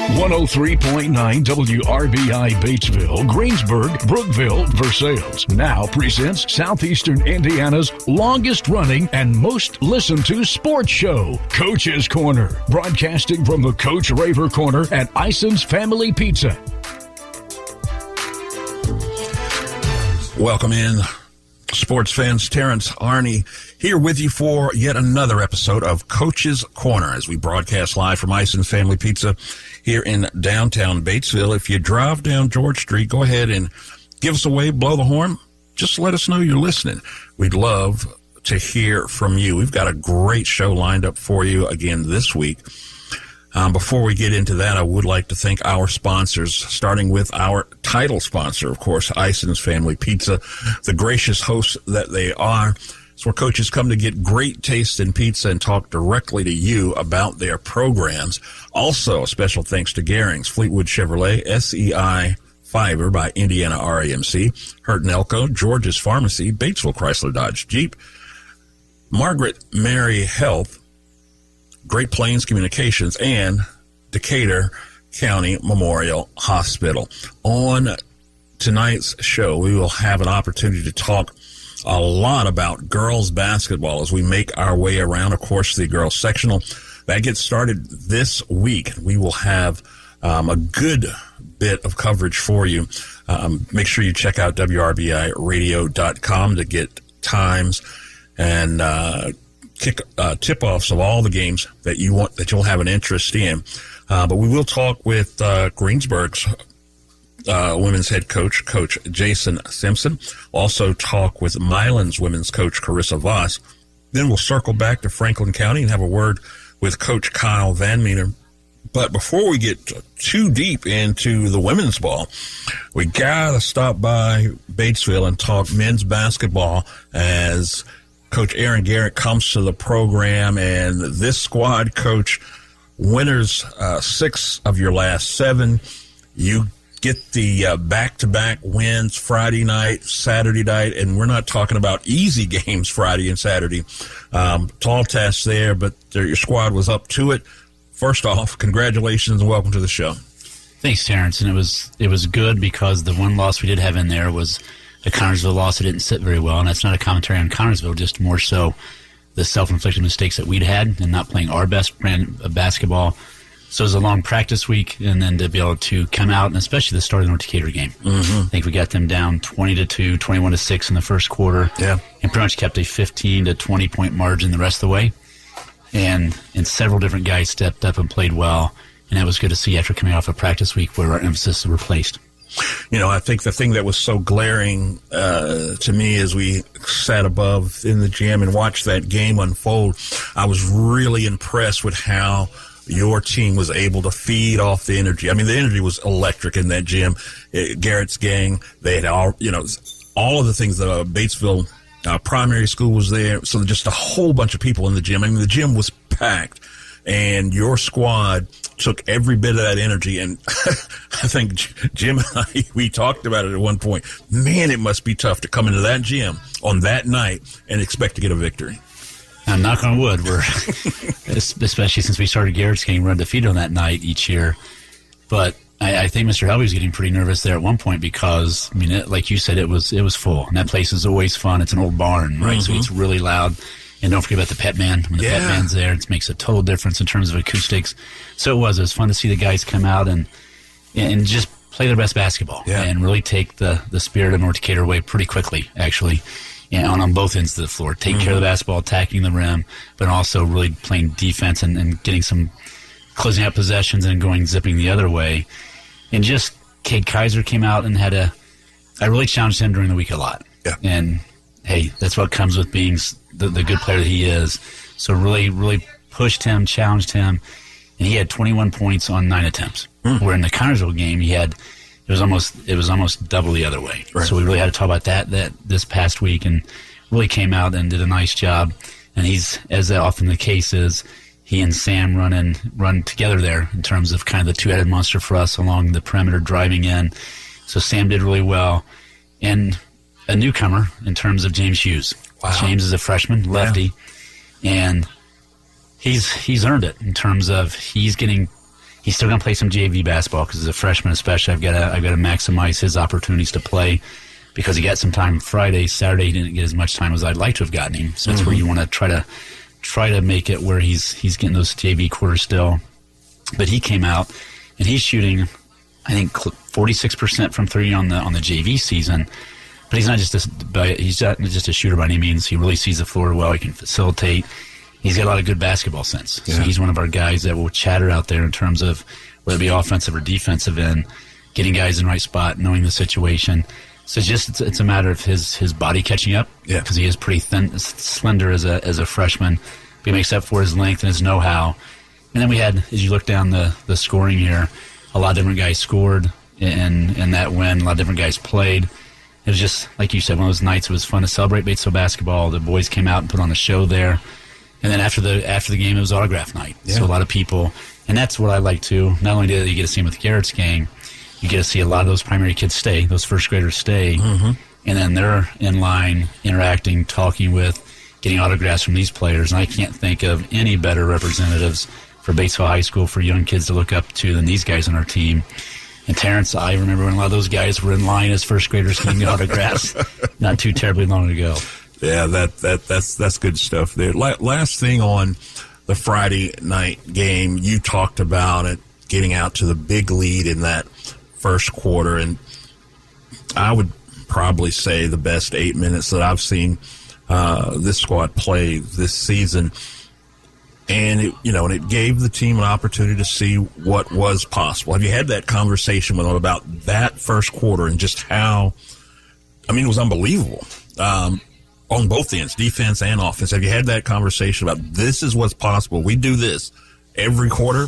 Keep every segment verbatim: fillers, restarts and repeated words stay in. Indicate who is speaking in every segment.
Speaker 1: one oh three point nine W R B I Batesville, Greensburg, Brookville, Versailles now presents Southeastern Indiana's longest running and most listened to sports show, Coach's Corner, broadcasting from the Coach Raver Corner at Ison's Family Pizza.
Speaker 2: Welcome in, sports fans. Terrence Arney here with you for yet another episode of Coach's Corner as we broadcast live from Ison's Family Pizza here in downtown Batesville. If you drive down George Street, go ahead and give us a wave, blow the horn. Just let us know you're listening. We'd love to hear from you. We've got a great show lined up for you again this week. Um, before we get into that, I would like to thank our sponsors, starting with our title sponsor, of course, Ison's Family Pizza, the gracious hosts that they are. It's where coaches come to get great taste in pizza and talk directly to you about their programs. Also, a special thanks to Garings, Fleetwood Chevrolet, S E I Fiber by Indiana R A M C, Hurt and Elko, George's Pharmacy, Batesville Chrysler Dodge Jeep, Margaret Mary Health, Great Plains Communications, and Decatur County Memorial Hospital. On tonight's show, we will have an opportunity to talk a lot about girls basketball as we make our way around, of course, the girls sectional. That gets started this week. We will have um, a good bit of coverage for you. Um, make sure you check out W R B I radio dot com to get times and uh, kick uh, tip-offs of all the games that you want, that you'll have an interest in. Uh, but we will talk with uh, Greensburg's Uh, women's head coach, Coach Jason Simpson. Also talk with Milan's women's coach, Carissa Voss. Then we'll circle back to Franklin County and have a word with Coach Kyle Van Meter. But before we get too deep into the women's ball, we got to stop by Batesville and talk men's basketball as Coach Aaron Garrett comes to the program. And this squad, Coach, winners uh, six of your last seven. You get the uh, back-to-back wins Friday night, Saturday night, and we're not talking about easy games Friday and Saturday. Um, tall tasks there, but your squad was up to it. First off, congratulations and welcome to the show.
Speaker 3: Thanks, Terrence. And it was it was good because the one loss we did have in there was a Connersville loss that didn't sit very well, and that's not a commentary on Connersville, just more so the self-inflicted mistakes that we'd had and not playing our best brand of basketball. So it was a long practice week, and then to be able to come out, and especially the start of the North Decatur game. Mm-hmm. I think we got them down twenty to two, twenty-one to six in the first quarter,
Speaker 2: yeah,
Speaker 3: and pretty much kept a fifteen to twenty point margin the rest of the way. And and several different guys stepped up and played well, and that was good to see after coming off a practice week where our emphasis was replaced.
Speaker 2: You know, I think the thing that was so glaring uh, to me as we sat above in the gym and watched that game unfold, I was really impressed with how your team was able to feed off the energy. I mean, the energy was electric in that gym. It, Garrett's gang, they had all, you know, all of the things that uh, Batesville uh, Primary School was there. So just a whole bunch of people in the gym. I mean, the gym was packed, and your squad took every bit of that energy. And I think Jim and I, we talked about it at one point. Man, it must be tough to come into that gym on that night and expect to get a victory.
Speaker 3: Now, knock on wood, we're especially since we started Garrett's game, we're undefeated on that night each year. But I, I think Mister Helby was getting pretty nervous there at one point because, I mean, it, like you said, it was it was full, and that place is always fun. It's an old barn, right? Mm-hmm. So it's really loud. And don't forget about the pet man. When the yeah. pet man's there, it makes a total difference in terms of acoustics. So it was. It was fun to see the guys come out and and just play their best basketball
Speaker 2: yeah.
Speaker 3: and really take the the spirit of North Decatur away pretty quickly, actually. And on, on both ends of the floor, take mm-hmm. care of the basketball, attacking the rim, but also really playing defense and, and getting some closing out possessions and going zipping the other way. And just Cade Kaiser came out and had a – I really challenged him during the week a lot.
Speaker 2: Yeah.
Speaker 3: And, hey, that's what comes with being the, the good player that he is. So really, really pushed him, challenged him, and he had twenty-one points on nine attempts. Mm. Where in the Connersville game, he had – It was almost it was almost double the other way.
Speaker 2: Right.
Speaker 3: So we really had to talk about that that this past week, and really came out and did a nice job. And he's, as often the case is, he and Sam run in, run together there in terms of kind of the two-headed monster for us along the perimeter driving in. So Sam did really well. And a newcomer in terms of James Hughes.
Speaker 2: Wow.
Speaker 3: James is a freshman, lefty, yeah. and he's he's earned it in terms of he's getting He's still going to play some J V basketball because as a freshman especially, I've got to I've got to maximize his opportunities to play because he got some time Friday. Saturday, he didn't get as much time as I'd like to have gotten him. So that's mm-hmm. where you want to try to try to make it where he's he's getting those J V quarters still. But he came out, and he's shooting, I think, forty-six percent from three on the on the J V season. But he's not just a, he's not just a shooter by any means. He really sees the floor well. He can facilitate. He's got a lot of good basketball sense. Yeah. So he's one of our guys that will chatter out there in terms of whether it be offensive or defensive end, getting guys in the right spot, knowing the situation. So it's just it's, it's a matter of his his body catching up.
Speaker 2: Yeah,
Speaker 3: because he is pretty thin, slender as a as a freshman. But he makes up for his length and his know-how. And then we had, as you look down the the scoring here, a lot of different guys scored in in that win. A lot of different guys played. It was just like you said, one of those nights. It was fun to celebrate Batesville basketball. The boys came out and put on a show there. And then after the after the game, it was autograph night. Yeah. So a lot of people, and that's what I like too. Not only did you get to see him with Garrett's game, you get to see a lot of those primary kids stay, those first graders stay, mm-hmm. and then they're in line, interacting, talking with, getting autographs from these players. And I can't think of any better representatives for Batesville High School for young kids to look up to than these guys on our team. And Terrence, I remember when a lot of those guys were in line as first graders getting autographs not too terribly long ago.
Speaker 2: Yeah, that that that's that's good stuff there. Last thing on the Friday night game, you talked about it getting out to the big lead in that first quarter, and I would probably say the best eight minutes that I've seen uh, this squad play this season. And it, you know, and it gave the team an opportunity to see what was possible. Have you had that conversation with them about that first quarter and just how? I mean, it was unbelievable. Um, On both ends, defense and offense. Have you had that conversation about this is what's possible? We do this every quarter,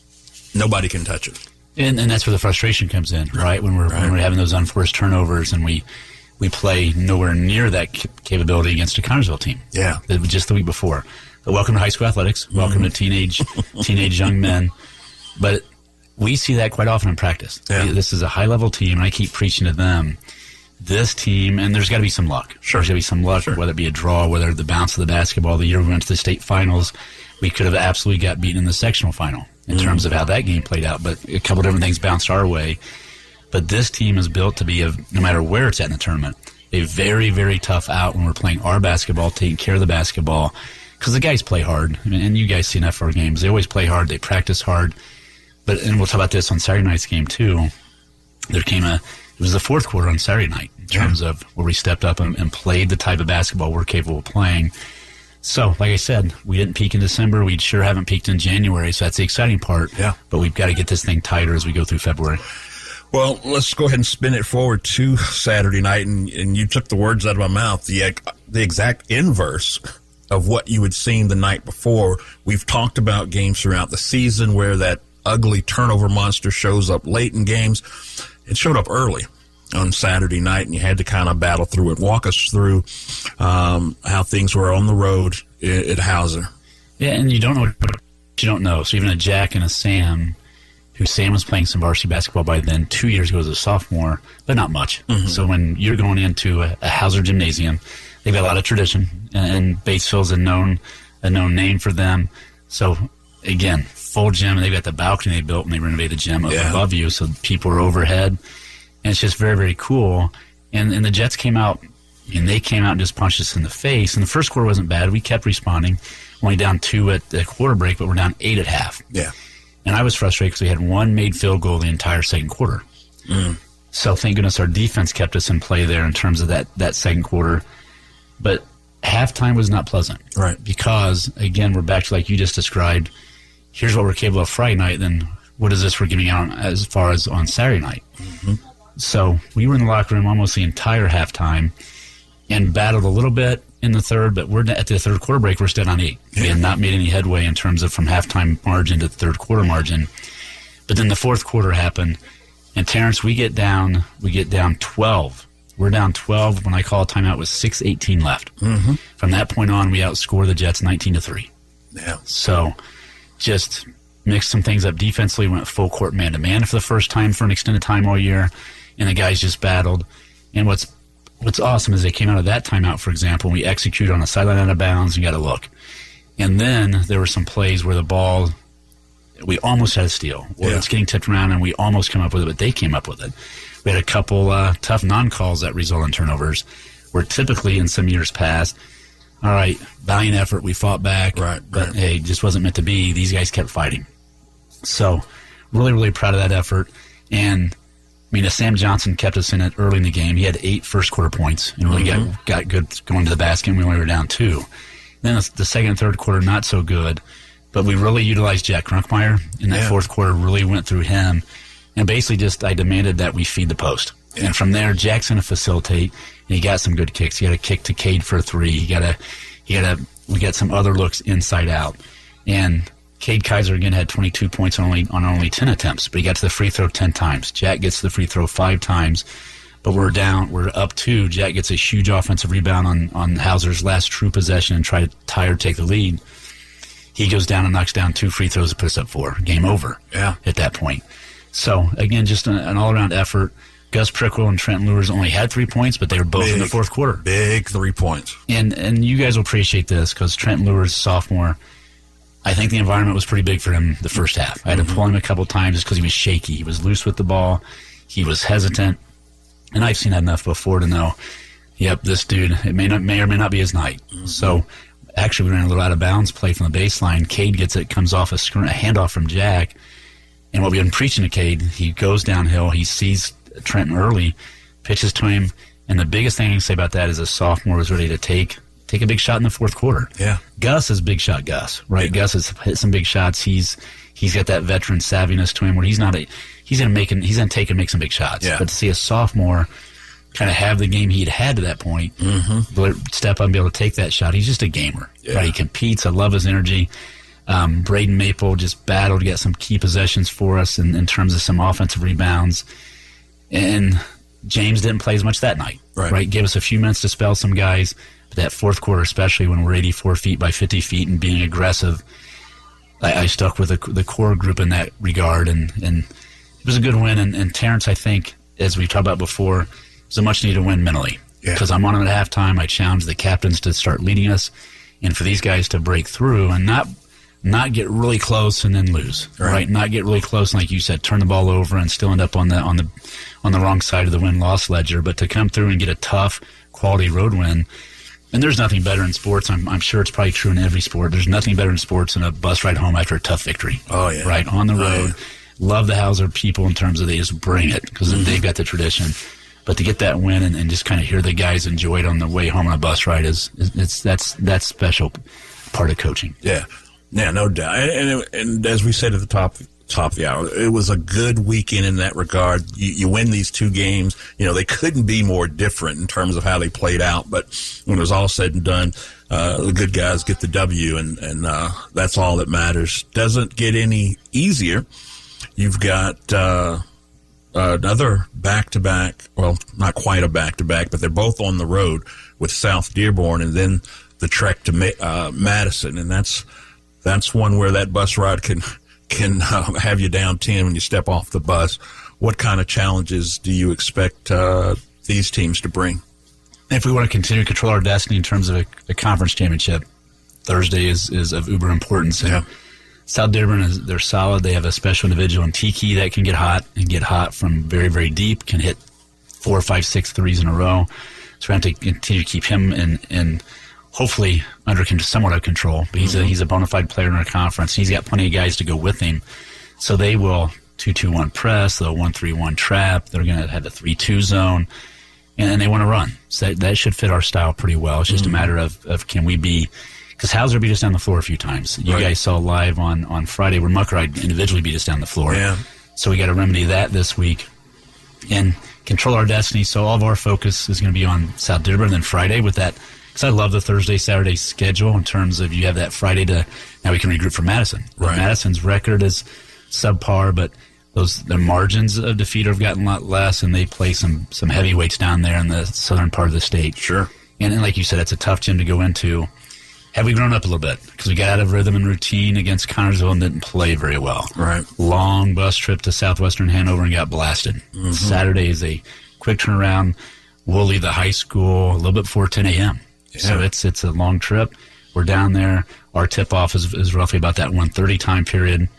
Speaker 2: nobody can touch it.
Speaker 3: And, and that's where the frustration comes in, right? When we're right. when we're having those unforced turnovers and we we play nowhere near that capability against a Connersville team.
Speaker 2: Yeah,
Speaker 3: that was just the week before. But welcome to high school athletics. Welcome mm-hmm. to teenage teenage young men. But we see that quite often in practice.
Speaker 2: Yeah.
Speaker 3: This is a high level team, and I keep preaching to them. This team, and there's got to be some luck.
Speaker 2: Sure.
Speaker 3: There's got to be some luck, sure. whether it be a draw, whether the bounce of the basketball. The year we went to the state finals, we could have absolutely got beaten in the sectional final in mm-hmm. terms of how that game played out. But a couple different things bounced our way. But this team is built to be, a, no matter where it's at in the tournament, a very, very tough out when we're playing our basketball, taking care of the basketball. Because the guys play hard. I mean, and you guys see enough of our games. They always play hard. They practice hard. But and we'll talk about this on Saturday night's game, too. There came a... It was the fourth quarter on Saturday night in terms yeah. of where we stepped up and, and played the type of basketball we're capable of playing. So, like I said, we didn't peak in December. We sure haven't peaked in January, so that's the exciting part.
Speaker 2: Yeah.
Speaker 3: But we've got to get this thing tighter as we go through February.
Speaker 2: Well, let's go ahead and spin it forward to Saturday night, and, and you took the words out of my mouth, the, the exact inverse of what you had seen the night before. We've talked about games throughout the season where that ugly turnover monster shows up late in games. It showed up early on Saturday night, and you had to kind of battle through it. Walk us through um, how things were on the road at, at Hauser.
Speaker 3: Yeah, and you don't know what you don't know. So even a Jack and a Sam, who Sam was playing some varsity basketball by then, two years ago as a sophomore, but not much. Mm-hmm. So when you're going into a, a Hauser gymnasium, they've got a lot of tradition, and Batesville's a known a known name for them. So again, full gym, and they've got the balcony they built when they renovated the gym
Speaker 2: yeah.
Speaker 3: above you, so people are overhead, and it's just very, very cool. And and the Jets came out, and they came out and just punched us in the face. And the first quarter wasn't bad. We kept responding, only down two at the quarter break, but we're down eight at half.
Speaker 2: Yeah.
Speaker 3: And I was frustrated because we had one made field goal the entire second quarter. Mm. So thank goodness our defense kept us in play there in terms of that, that second quarter. But halftime was not pleasant.
Speaker 2: Right.
Speaker 3: Because, again, we're back to like you just described, here's what we're capable of Friday night, then what is this we're giving out as far as on Saturday night? Mm-hmm. So we were in the locker room almost the entire halftime and battled a little bit in the third, but we're at the third quarter break, we're still on eight. Yeah. We had not made any headway in terms of from halftime margin to the third quarter margin. But then the fourth quarter happened, and Terrence, we get down, we get down twelve. We're down twelve when I call a timeout with six eighteen left. Mm-hmm. From that point on, we outscore the Jets nineteen to three.
Speaker 2: Yeah.
Speaker 3: So just mixed some things up defensively, went full court man-to-man for the first time for an extended time all year, and the guys just battled. And what's what's awesome is they came out of that timeout, for example, and we executed on a sideline out of bounds and got a look. And then there were some plays where the ball we almost had a steal, or
Speaker 2: Yeah.
Speaker 3: it's getting tipped around and we almost come up with it, but they came up with it. We had a couple uh, tough non-calls that result in turnovers, where typically in some years past, all right, valiant effort, we fought back,
Speaker 2: Right,
Speaker 3: but
Speaker 2: right.
Speaker 3: hey, just wasn't meant to be. These guys kept fighting. So really, really proud of that effort. And I mean, as Sam Johnson kept us in it early in the game, he had eight first quarter points and really
Speaker 2: Mm-hmm.
Speaker 3: got got good going to the basket, and we only were down two. Then the second and third quarter, not so good, but we really utilized Jack Crunkmeyer in that
Speaker 2: Yeah.
Speaker 3: fourth quarter, really went through him, and basically just I demanded that we feed the post.
Speaker 2: Yeah.
Speaker 3: And from there, Jack's going to facilitate, and he got some good kicks. He got a kick to Cade for a three. He got a, he got a, we got some other looks inside out. And Cade Kaiser again had twenty-two points on only on only ten attempts, but he got to the free throw ten times. Jack gets to the free throw five times, but we're down, we're up two. Jack gets a huge offensive rebound on, on Hauser's last true possession and try to tie or take the lead. He goes down and knocks down two free throws to put us up four. Game over.
Speaker 2: Yeah.
Speaker 3: At that point. So again, just an, an all-around effort. Gus Prickle and Trent Lewis only had three points, but they were both
Speaker 2: Big,
Speaker 3: in the fourth quarter.
Speaker 2: Big three points.
Speaker 3: And and you guys will appreciate this because Trent Lewis, sophomore, I think the environment was pretty big for him the first half. I had
Speaker 2: Mm-hmm.
Speaker 3: to pull him a couple times just because he was shaky. He was loose with the ball. He was hesitant. And I've seen that enough before to know, yep, this dude, it may not may or may not be his night.
Speaker 2: Mm-hmm.
Speaker 3: So actually we ran a little out of bounds play from the baseline. Cade gets it, comes off a, screen, a handoff from Jack. And what we've been preaching to Cade, he goes downhill, he sees Trenton early, pitches to him, and the biggest thing I can say about that is a sophomore was ready to take take a big shot in the fourth quarter.
Speaker 2: Yeah.
Speaker 3: Gus is big shot Gus, right?
Speaker 2: Yeah.
Speaker 3: Gus has hit some big shots. He's he's got that veteran savviness to him where he's not a he's gonna make he's gonna take and make some big shots.
Speaker 2: Yeah.
Speaker 3: But to see a sophomore kind of have the game he'd had to that point, mm-hmm. step up and be able to take that shot, he's just a gamer.
Speaker 2: Yeah.
Speaker 3: Right? He competes. I love his energy. Um, Braden Maple just battled to get some key possessions for us in, in terms of some offensive rebounds. And James didn't play as much that night.
Speaker 2: Right.
Speaker 3: right? Gave us a few minutes to spell some guys. But that fourth quarter, especially when we're eighty-four feet by fifty feet and being aggressive, I, I stuck with the, the core group in that regard. And, and it was a good win. And, and Terrence, I think, as we talked about before, was a much-needed win mentally.
Speaker 2: Yeah.
Speaker 3: Because I'm on him at halftime. I challenged the captains to start leading us. And for these guys to break through and not not get really close and then lose,
Speaker 2: Right.
Speaker 3: right? Not get really close, and like you said, turn the ball over and still end up on the on the on the wrong side of the win-loss ledger. But to come through and get a tough, quality road win, and there's nothing better in sports. I'm, I'm sure it's probably true in every sport. There's nothing better in sports than a bus ride home after a tough victory.
Speaker 2: Oh, yeah.
Speaker 3: Right on the
Speaker 2: Oh,
Speaker 3: road.
Speaker 2: yeah.
Speaker 3: Love the Hauser people in terms of they just bring it because
Speaker 2: Mm-hmm.
Speaker 3: they've got the tradition. But to get that win and, and just kind of hear the guys enjoy it on the way home on a bus ride is, is it's that's that's special part of coaching.
Speaker 2: Yeah, yeah, no doubt. And, and, and as we said at the top top of the hour, it was a good weekend in that regard. You, you win these two games. You know, they couldn't be more different in terms of how they played out. But when it was all said and done, uh, the good guys get the W, and, and uh, that's all that matters. Doesn't get any easier. You've got uh, another back-to-back, well, not quite a back-to-back, but they're both on the road with South Dearborn, and then the trek to Ma- uh, Madison, and that's that's one where that bus ride can can uh, have you down ten when you step off the bus. What kind of challenges do you expect uh, these teams to bring?
Speaker 3: If we want to continue to control our destiny in terms of a, a conference championship, Thursday is, is of uber importance. And
Speaker 2: Yeah.
Speaker 3: South Dearborn, is they're solid. They have a special individual in Tiki that can get hot and get hot from very, very deep, can hit four, five, six threes in a row. So we have to continue to keep him in, in hopefully under somewhat of control. But he's, mm-hmm. a, he's a bona fide player in our conference. He's got plenty of guys to go with him. So they will two two one press, they'll one three one trap. They're going to have the three two zone. And, and they want to run. So that, that should fit our style pretty well. It's just mm-hmm. a matter of, of can we be – because Hauser beat us down the floor a few times. You
Speaker 2: right.
Speaker 3: guys saw live on, on Friday where Muckride individually beat us down the floor.
Speaker 2: Yeah.
Speaker 3: So we got to remedy that this week and control our destiny. So all of our focus is going to be on South Dearborn. And then Friday with that – because I love the Thursday, Saturday schedule in terms of you have that Friday to – now we can regroup for Madison.
Speaker 2: Right.
Speaker 3: Madison's record is subpar, but – Those the margins of defeat have gotten a lot less, and they play some some heavyweights down there in the southern part of the state.
Speaker 2: Sure.
Speaker 3: And, and like you said, it's a tough gym to go into. Have we grown up a little bit? Because we got out of rhythm and routine against Connersville and didn't play very well.
Speaker 2: Right.
Speaker 3: Long bus trip to southwestern Hanover and got blasted. Mm-hmm. Saturday is a quick turnaround. We'll leave the high school a little bit before ten a.m. Yeah. So it's it's a long trip. We're down there. Our tip-off is, is roughly about that one thirty time period.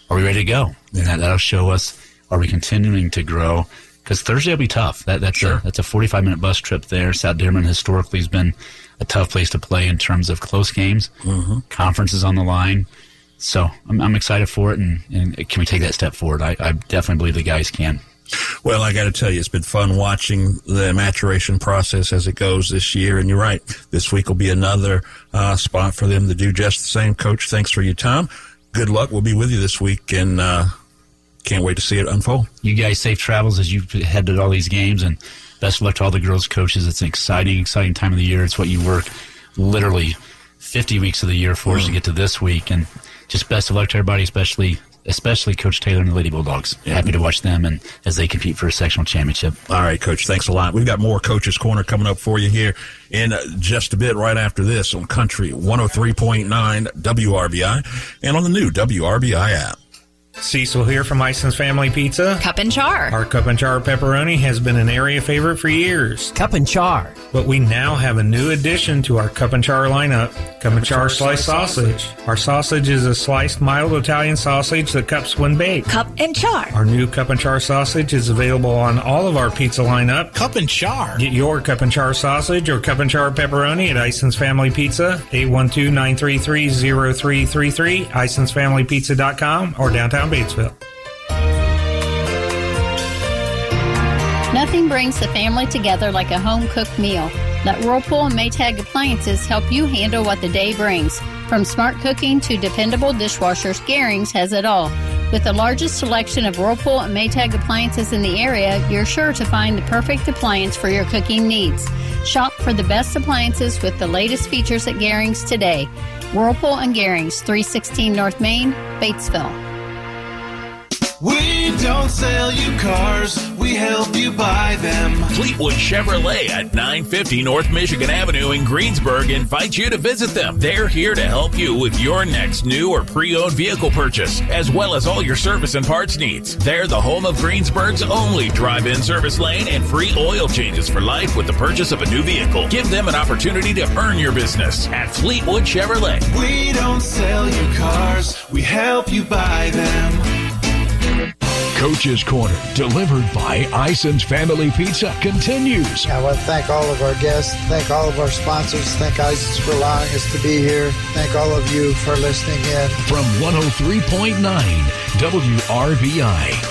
Speaker 3: are we ready to go? And that, that'll show us, are we continuing to grow? Because Thursday will be tough. That, that's, sure. a, that's a forty-five minute bus trip there. South Dearman historically has been a tough place to play in terms of close games. Mm-hmm. Conference is on the line. So I'm, I'm excited for it, and, and can we take that step forward? I, I definitely believe the guys can.
Speaker 2: Well, I got to tell you, it's been fun watching the maturation process as it goes this year. And you're right, this week will be another uh, spot for them to do just the same. Coach, thanks for your time. Good luck. We'll be with you this week, and uh, can't wait to see it unfold.
Speaker 3: You guys safe travels as you head to all these games, and best of luck to all the girls' coaches. It's an exciting, exciting time of the year. It's what you work literally fifty weeks of the year for us mm. to get to this week. And just best of luck to everybody, especially especially Coach Taylor and the Lady Bulldogs. Yeah. Happy to watch them and as they compete for a sectional championship.
Speaker 2: All right, Coach, thanks a lot. We've got more Coach's Corner coming up for you here in just a bit right after this on Country one oh three point nine W R B I and on the new W R B I app.
Speaker 4: Cecil here from Ison's Family Pizza.
Speaker 5: Cup and Char.
Speaker 4: Our Cup and Char pepperoni has been an area favorite for years.
Speaker 6: Cup and Char.
Speaker 4: But we now have a new addition to our Cup and Char lineup, Cup and Char sliced sausage. Our sausage is a sliced mild Italian sausage that cups when baked.
Speaker 5: Cup and Char.
Speaker 4: Our new Cup and Char sausage is available on all of our pizza lineup.
Speaker 6: Cup and Char.
Speaker 4: Get your Cup and Char sausage or Cup and Char pepperoni at Ison's Family Pizza, eight one two, nine three three, zero three three three, isons family pizza dot com, or downtown Batesville.
Speaker 7: Nothing brings the family together like a home-cooked meal. Let Whirlpool and Maytag appliances help you handle what the day brings. From smart cooking to dependable dishwashers, Garings has it all. With the largest selection of Whirlpool and Maytag appliances in the area, you're sure to find the perfect appliance for your cooking needs. Shop for the best appliances with the latest features at Garings today. Whirlpool and Garings, three sixteen North Main, Batesville.
Speaker 8: We don't sell you cars, we help you buy them.
Speaker 9: Fleetwood Chevrolet at nine fifty North Michigan Avenue in Greensburg invites you to visit them. They're here to help you with your next new or pre-owned vehicle purchase, as well as all your service and parts needs. They're the home of Greensburg's only drive-in service lane and free oil changes for life with the purchase of a new vehicle. Give them an opportunity to earn your business at Fleetwood Chevrolet.
Speaker 8: We don't sell you cars, we help you buy them.
Speaker 1: Coach's Corner, delivered by Ison's Family Pizza, continues.
Speaker 10: I want to thank all of our guests, thank all of our sponsors, thank Ison's for allowing us to be here. Thank all of you for listening in.
Speaker 1: From one oh three point nine W R B I.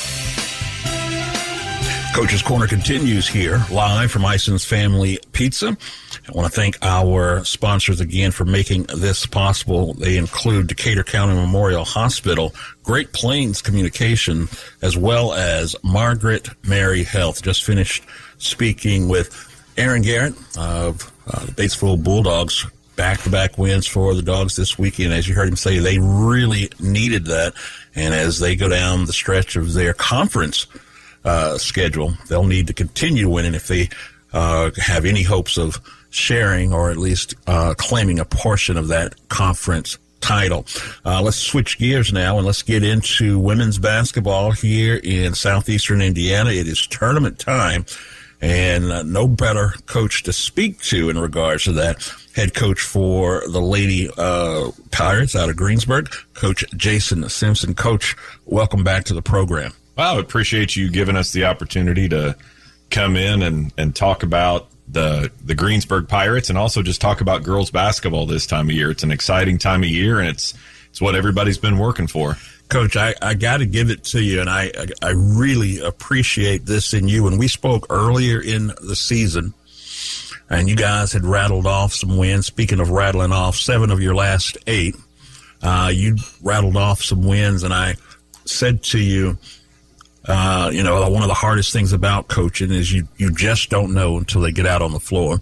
Speaker 2: Coach's Corner continues here, live from Ison's Family Pizza. I want to thank our sponsors again for making this possible. They include Decatur County Memorial Hospital, Great Plains Communication, as well as Margaret Mary Health. Just finished speaking with Aaron Garrett of uh, the Batesville Bulldogs. Back-to-back wins for the Dogs this weekend. As you heard him say, they really needed that. And as they go down the stretch of their conference uh, schedule, they'll need to continue winning if they uh, have any hopes of sharing or at least uh, claiming a portion of that conference title. Uh, let's switch gears now and let's get into women's basketball here in southeastern Indiana. It is tournament time, and uh, no better coach to speak to in regards to that. Head coach for the Lady uh, Pirates out of Greensburg, Coach Jason Simpson. Coach, welcome back to the program.
Speaker 11: Wow, I appreciate you giving us the opportunity to come in and, and talk about the the Greensburg Pirates and also just talk about girls basketball this time of year. It's an exciting time of year, and it's it's what everybody's been working for.
Speaker 2: Coach, I, I got to give it to you, and I, I really appreciate this in you. When we spoke earlier in the season, and you guys had rattled off some wins. Speaking of rattling off, seven of your last eight, uh, you rattled off some wins, and I said to you, Uh, you know, one of the hardest things about coaching is you, you just don't know until they get out on the floor.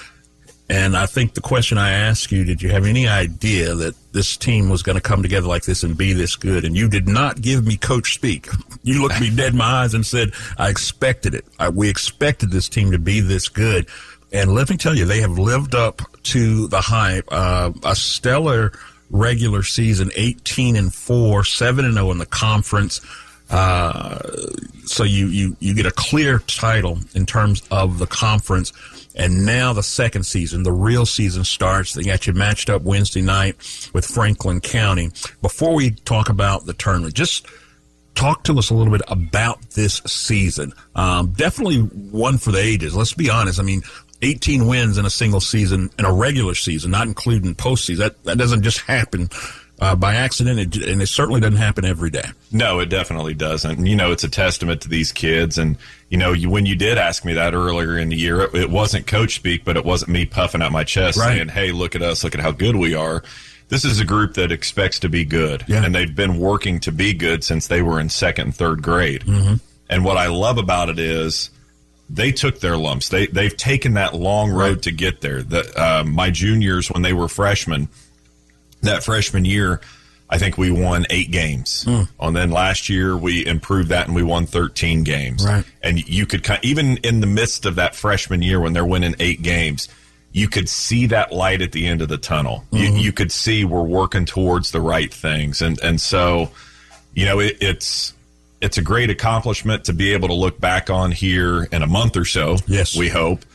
Speaker 2: And I think the question I asked you, did you have any idea that this team was going to come together like this and be this good? And you did not give me coach speak. You looked me dead in my eyes and said, I expected it. I, we expected this team to be this good. And let me tell you, they have lived up to the hype. Uh, a stellar regular season, eighteen and four, seven and oh in the conference. Uh, so you, you, you get a clear title in terms of the conference. And now the second season, the real season starts. They got you matched up Wednesday night with Franklin County. Before we talk about the tournament, just talk to us a little bit about this season. Um, definitely one for the ages. Let's be honest. I mean, eighteen wins in a single season, in a regular season, not including postseason. That, that doesn't just happen Uh, by accident, it, and it certainly doesn't happen every day.
Speaker 11: No, it definitely doesn't. And, you know, it's a testament to these kids. And, you know, you, when you did ask me that earlier in the year, it, it wasn't coach speak, but it wasn't me puffing out my chest right. saying, hey, look at us, look at how good we are. This is a group that expects to be good, yeah. and they've been working to be good since they were in second and third grade. Mm-hmm. And what I love about it is they took their lumps. They, they've taken that long road right. to get there. The, uh, my juniors, when they were freshmen, that freshman year, I think we won eight games. Mm. And then last year we improved that and we won thirteen games.
Speaker 2: Right.
Speaker 11: And you could even in the midst of that freshman year when they're winning eight games, you could see that light at the end of the tunnel. Mm-hmm. You, you could see we're working towards the right things. And, and so, you know, it, it's, it's a great accomplishment to be able to look back on here in a month or so.
Speaker 2: Yes.
Speaker 11: We hope.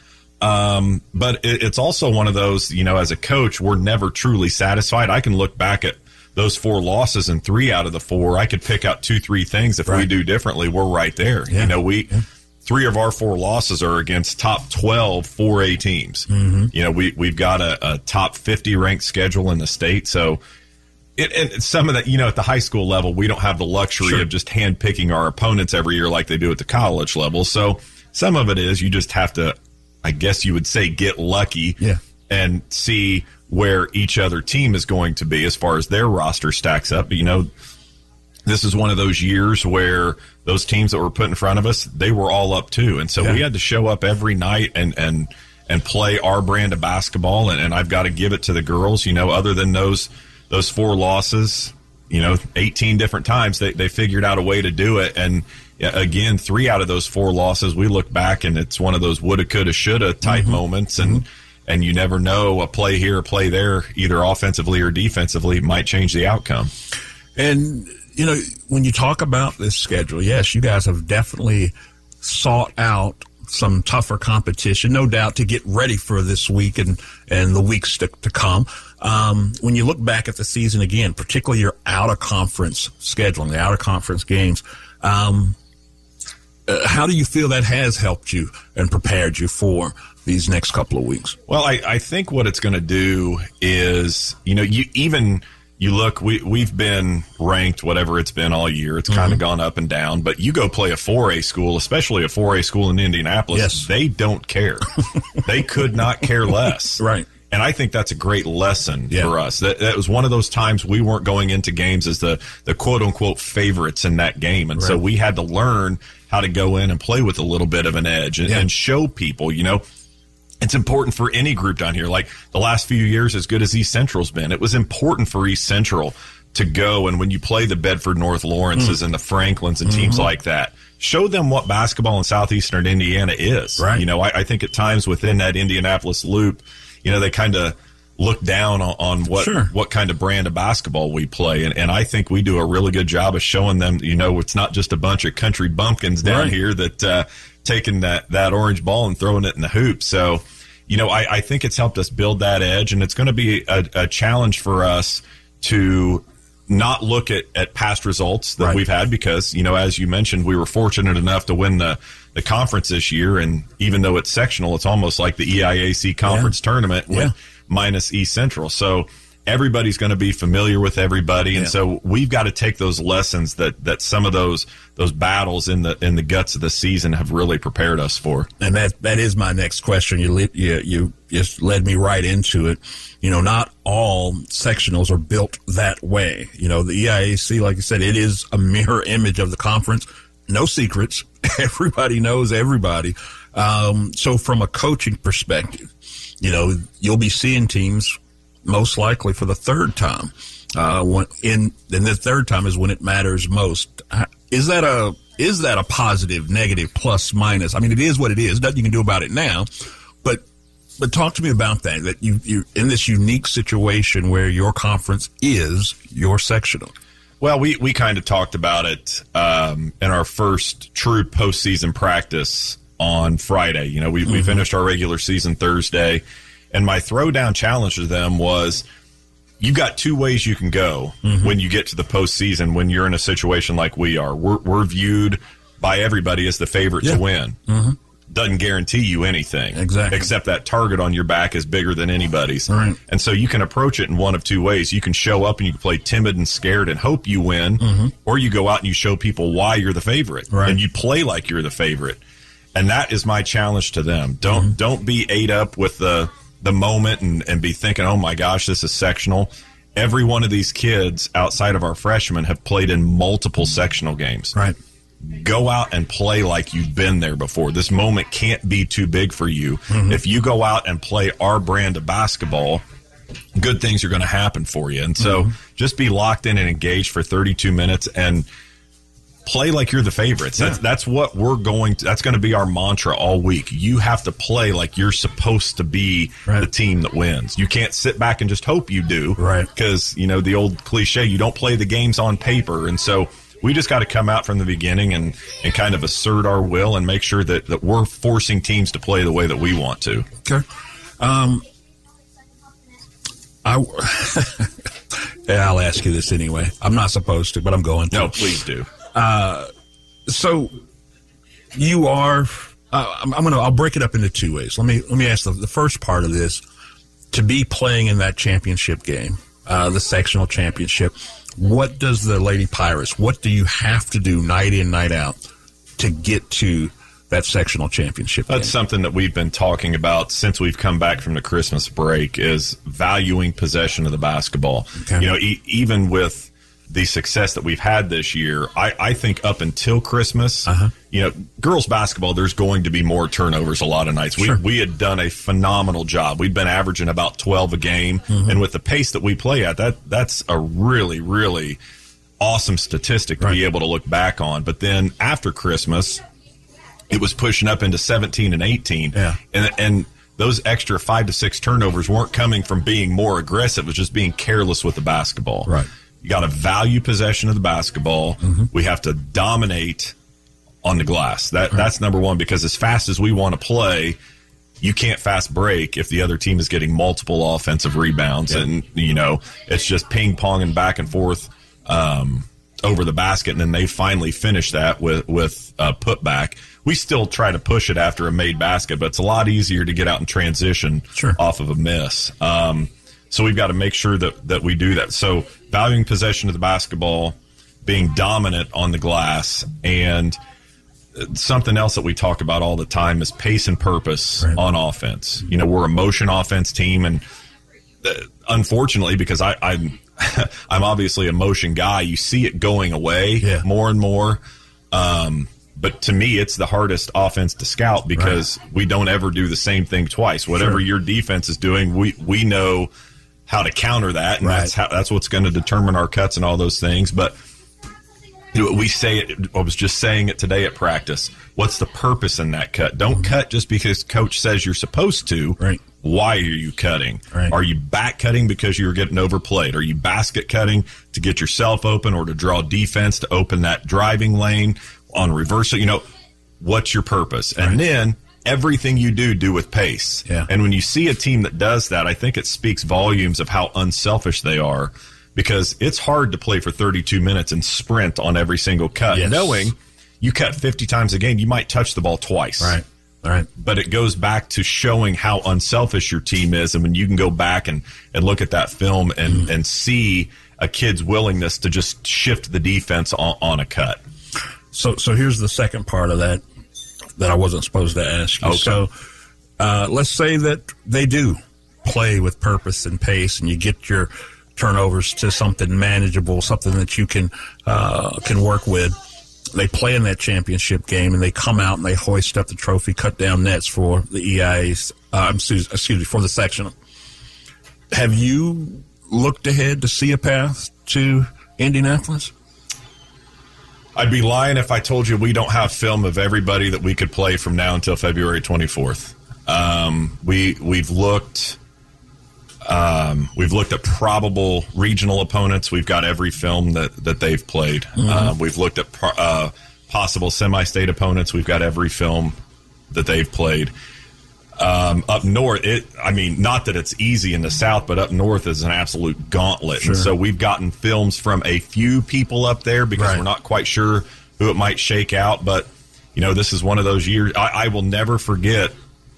Speaker 11: Um, but it, it's also one of those, you know, as a coach, we're never truly satisfied. I can look back at those four losses and three out of the four, I could pick out two, three things. If right. we do differently, we're right there. Yeah. You know, we, yeah. three of our four losses are against top twelve four A teams. Mm-hmm. You know, we, we've got a, a top fifty ranked schedule in the state. So it, and some of that, you know, at the high school level, we don't have the luxury sure. of just hand picking our opponents every year like they do at the college level. So some of it is you just have to, I guess you would say, get lucky
Speaker 2: yeah.
Speaker 11: and see where each other team is going to be as far as their roster stacks up. But, you know, this is one of those years where those teams that were put in front of us, they were all up too. And so yeah. we had to show up every night and, and, and play our brand of basketball. And, and I've got to give it to the girls, you know, other than those, those four losses, you know, eighteen different times they, they figured out a way to do it. And, again, three out of those four losses, we look back and it's one of those woulda, coulda, shoulda type mm-hmm. moments, and mm-hmm. and you never know, a play here, a play there, either offensively or defensively, might change the outcome.
Speaker 2: And, you know, when you talk about this schedule, yes, you guys have definitely sought out some tougher competition, no doubt, to get ready for this week and, and the weeks to, to come. Um, when you look back at the season again, particularly your out-of-conference scheduling, the out-of-conference games, um, Uh, how do you feel that has helped you and prepared you for these next couple of weeks?
Speaker 11: Well, I, I think what it's going to do is, you know, you even you look, we, we've been ranked, whatever it's been all year. It's mm-hmm. kind of gone up and down. But you go play a four A school, especially a four A school in Indianapolis,
Speaker 2: yes.
Speaker 11: they don't care. They could not care less.
Speaker 2: Right.
Speaker 11: And I think that's a great lesson
Speaker 2: yeah.
Speaker 11: for us. That, that was one of those times we weren't going into games as the, the quote-unquote favorites in that game. And right. so we had to learn how to go in and play with a little bit of an edge and, yeah. and show people, you know, it's important for any group down here. Like the last few years, as good as East Central's been, it was important for East Central to go. And when you play the Bedford North Lawrences mm. and the Franklins and mm-hmm. teams like that, show them what basketball in Southeastern Indiana is.
Speaker 2: Right.
Speaker 11: You know, I, I think at times within that Indianapolis loop, you know, they kind of look down on, on what
Speaker 2: sure.
Speaker 11: what kind of brand of basketball we play. And, and I think we do a really good job of showing them, you know, it's not just a bunch of country bumpkins down
Speaker 2: right.
Speaker 11: here that uh, taking that, that orange ball and throwing it in the hoop. So, you know, I, I think it's helped us build that edge, and it's going to be a, a challenge for us to not look at, at past results that
Speaker 2: right.
Speaker 11: we've had because, you know, as you mentioned, we were fortunate enough to win the, the conference this year. And even though it's sectional, it's almost like the E I A C conference yeah. tournament with
Speaker 2: yeah.
Speaker 11: minus East Central. So everybody's going to be familiar with everybody. And
Speaker 2: yeah.
Speaker 11: so we've got to take those lessons that, that some of those, those battles in the, in the guts of the season have really prepared us for.
Speaker 2: And that, that is my next question. You, you, you just led me right into it. You know, not all sectionals are built that way. You know, the E I A C, like you said, it is a mirror image of the conference. No secrets. Everybody knows everybody. Um, so from a coaching perspective, you know, you'll be seeing teams most likely for the third time. Uh, when in, and the third time is when it matters most. Is that a, is that a positive, negative, plus, minus? I mean, it is what it is. Nothing you can do about it now, but, but talk to me about that, that you, you're in this unique situation where your conference is your sectional.
Speaker 11: Well, we, we kind of talked about it um, in our first true postseason practice on Friday. You know, we, mm-hmm. we finished our regular season Thursday, and my throwdown challenge to them was, you got two ways you can go mm-hmm. when you get to the postseason when you're in a situation like we are. We're, we're viewed by everybody as the favorite yeah. to win. Mm-hmm. Doesn't guarantee you anything.
Speaker 2: Exactly.
Speaker 11: Except that target on your back is bigger than anybody's.
Speaker 2: Right.
Speaker 11: And so you can approach it in one of two ways. You can show up and you can play timid and scared and hope you win, mm-hmm. or you go out and you show people why you're the favorite.
Speaker 2: Right.
Speaker 11: And you play like you're the favorite. And that is my challenge to them. Don't mm-hmm. don't be ate up with the the moment and, and be thinking, oh my gosh, this is sectional. Every one of these kids outside of our freshmen have played in multiple sectional games.
Speaker 2: Right.
Speaker 11: Go out and play like you've been there before. This moment can't be too big for you. Mm-hmm. If you go out and play our brand of basketball, good things are going to happen for you. And so mm-hmm. just be locked in and engaged for thirty-two minutes and play like you're the favorites. Yeah. That's, that's what we're going to, that's going to be our mantra all week. You have to play like you're supposed to be right. the team that wins. You can't sit back and just hope you do.
Speaker 2: Right.
Speaker 11: Because, you know, the old cliche, you don't play the games on paper. And so we just got to come out from the beginning and, and kind of assert our will and make sure that, that we're forcing teams to play the way that we want to.
Speaker 2: Okay. Um, I, yeah, I'll ask you this anyway. I'm not supposed to, but I'm going to.
Speaker 11: No, please do.
Speaker 2: Uh, so you are, uh, I'm, I'm going to, I'll break it up into two ways. Let me, let me ask the, the first part of this. To be playing in that championship game, uh, the sectional championship, what does the Lady Pirates, what do you have to do night in, night out to get to that sectional championship game?
Speaker 11: That's something that we've been talking about since we've come back from the Christmas break, is valuing possession of the basketball. Okay. You know, e- even with the success that we've had this year, I, I think up until Christmas, uh-huh. you know, girls basketball, there's going to be more turnovers a lot of nights.
Speaker 2: Sure.
Speaker 11: We we had done a phenomenal job. We'd been averaging about twelve a game. Mm-hmm. And with the pace that we play at, that that's a really, really awesome statistic to right. be able to look back on. But then after Christmas, it was pushing up into seventeen and eighteen.
Speaker 2: Yeah.
Speaker 11: And, and those extra five to six turnovers weren't coming from being more aggressive. It was just being careless with the basketball.
Speaker 2: Right.
Speaker 11: You got to value possession of the basketball. Mm-hmm. We have to dominate on the glass. That right. That's number one, because as fast as we want to play, you can't fast break if the other team is getting multiple offensive rebounds. Yeah. And, you know, it's just ping-ponging back and forth um, over the basket, and then they finally finish that with, with a putback. We still try to push it after a made basket, but it's a lot easier to get out and transition
Speaker 2: sure.
Speaker 11: off of a miss. Um So we've got to make sure that, that we do that. So valuing possession of the basketball, being dominant on the glass, and something else that we talk about all the time is pace and purpose right. on offense. You know, we're a motion offense team, and uh, unfortunately, because I, I'm I'm obviously a motion guy, you see it going away
Speaker 2: yeah.
Speaker 11: more and more. Um, but to me, it's the hardest offense to scout because right. we don't ever do the same thing twice. Whatever sure. your defense is doing, we we know how to counter that, and
Speaker 2: right.
Speaker 11: that's how that's what's going to determine our cuts and all those things. But you know, we say it. I was just saying it today at practice. What's the purpose in that cut? Don't mm-hmm. cut just because coach says you're supposed to.
Speaker 2: Right.
Speaker 11: Why are you cutting?
Speaker 2: Right.
Speaker 11: Are you back cutting because you're getting overplayed? Are you basket cutting to get yourself open or to draw defense to open that driving lane on reversal? You know, what's your purpose? And
Speaker 2: right.
Speaker 11: then everything you do, do with pace.
Speaker 2: Yeah.
Speaker 11: And when you see a team that does that, I think it speaks volumes of how unselfish they are, because it's hard to play for thirty-two minutes and sprint on every single cut,
Speaker 2: yes.
Speaker 11: knowing you cut fifty times a game, you might touch the ball twice.
Speaker 2: Right. All right.
Speaker 11: But it goes back to showing how unselfish your team is. And when you can go back and, and look at that film and, mm. and see a kid's willingness to just shift the defense on, on a cut.
Speaker 2: So, so here's the second part of that that I wasn't supposed to ask you.
Speaker 11: Okay.
Speaker 2: So uh, let's say that they do play with purpose and pace, and you get your turnovers to something manageable, something that you can uh, can work with. They play in that championship game, and they come out and they hoist up the trophy, cut down nets for the E I As, uh, excuse, excuse me, for the sectional. Have you looked ahead to see a path to Indianapolis?
Speaker 11: I'd be lying if I told you we don't have film of everybody that we could play from now until February twenty-fourth. Um, we, we've looked Um, we've looked at probable regional opponents. We've got every film that, that they've played. Mm-hmm. Uh, we've looked at pro- uh, possible semi-state opponents. We've got every film that they've played. Um, up north, it, I mean, not that it's easy in the South, but up north is an absolute gauntlet.
Speaker 2: Sure.
Speaker 11: And so we've gotten films from a few people up there because
Speaker 2: right.
Speaker 11: we're not quite sure who it might shake out. But, you know, this is one of those years. I, I will never forget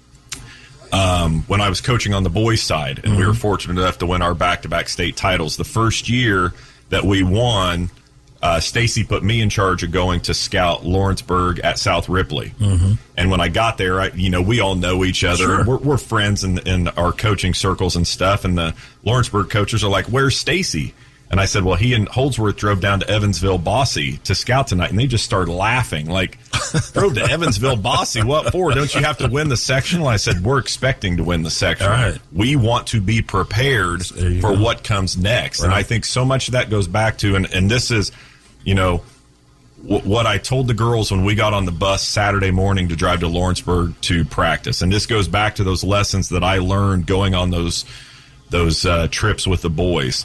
Speaker 11: um, when I was coaching on the boys' side, and mm-hmm. we were fortunate enough to win our back-to-back state titles. The first year that we won, Uh, Stacy put me in charge of going to scout Lawrenceburg at South Ripley. Mm-hmm. And when I got there, I, you know, we all know each other.
Speaker 2: Sure.
Speaker 11: And we're, we're friends in, in our coaching circles and stuff. And the Lawrenceburg coaches are like, "Where's Stacy?" And I said, "Well, he and Holdsworth drove down to Evansville Bossy to scout tonight." And they just started laughing. Like, "Drove to Evansville Bossy? What for? Don't you have to win the sectional?" I said, "We're expecting to win the sectional.
Speaker 2: Right.
Speaker 11: We want to be prepared for
Speaker 2: go.
Speaker 11: what comes next."
Speaker 2: Right.
Speaker 11: And I think so much of that goes back to, and, and this is, you know, w- what I told the girls when we got on the bus Saturday morning to drive to Lawrenceburg to practice. And this goes back to those lessons that I learned going on those those uh, trips with the boys.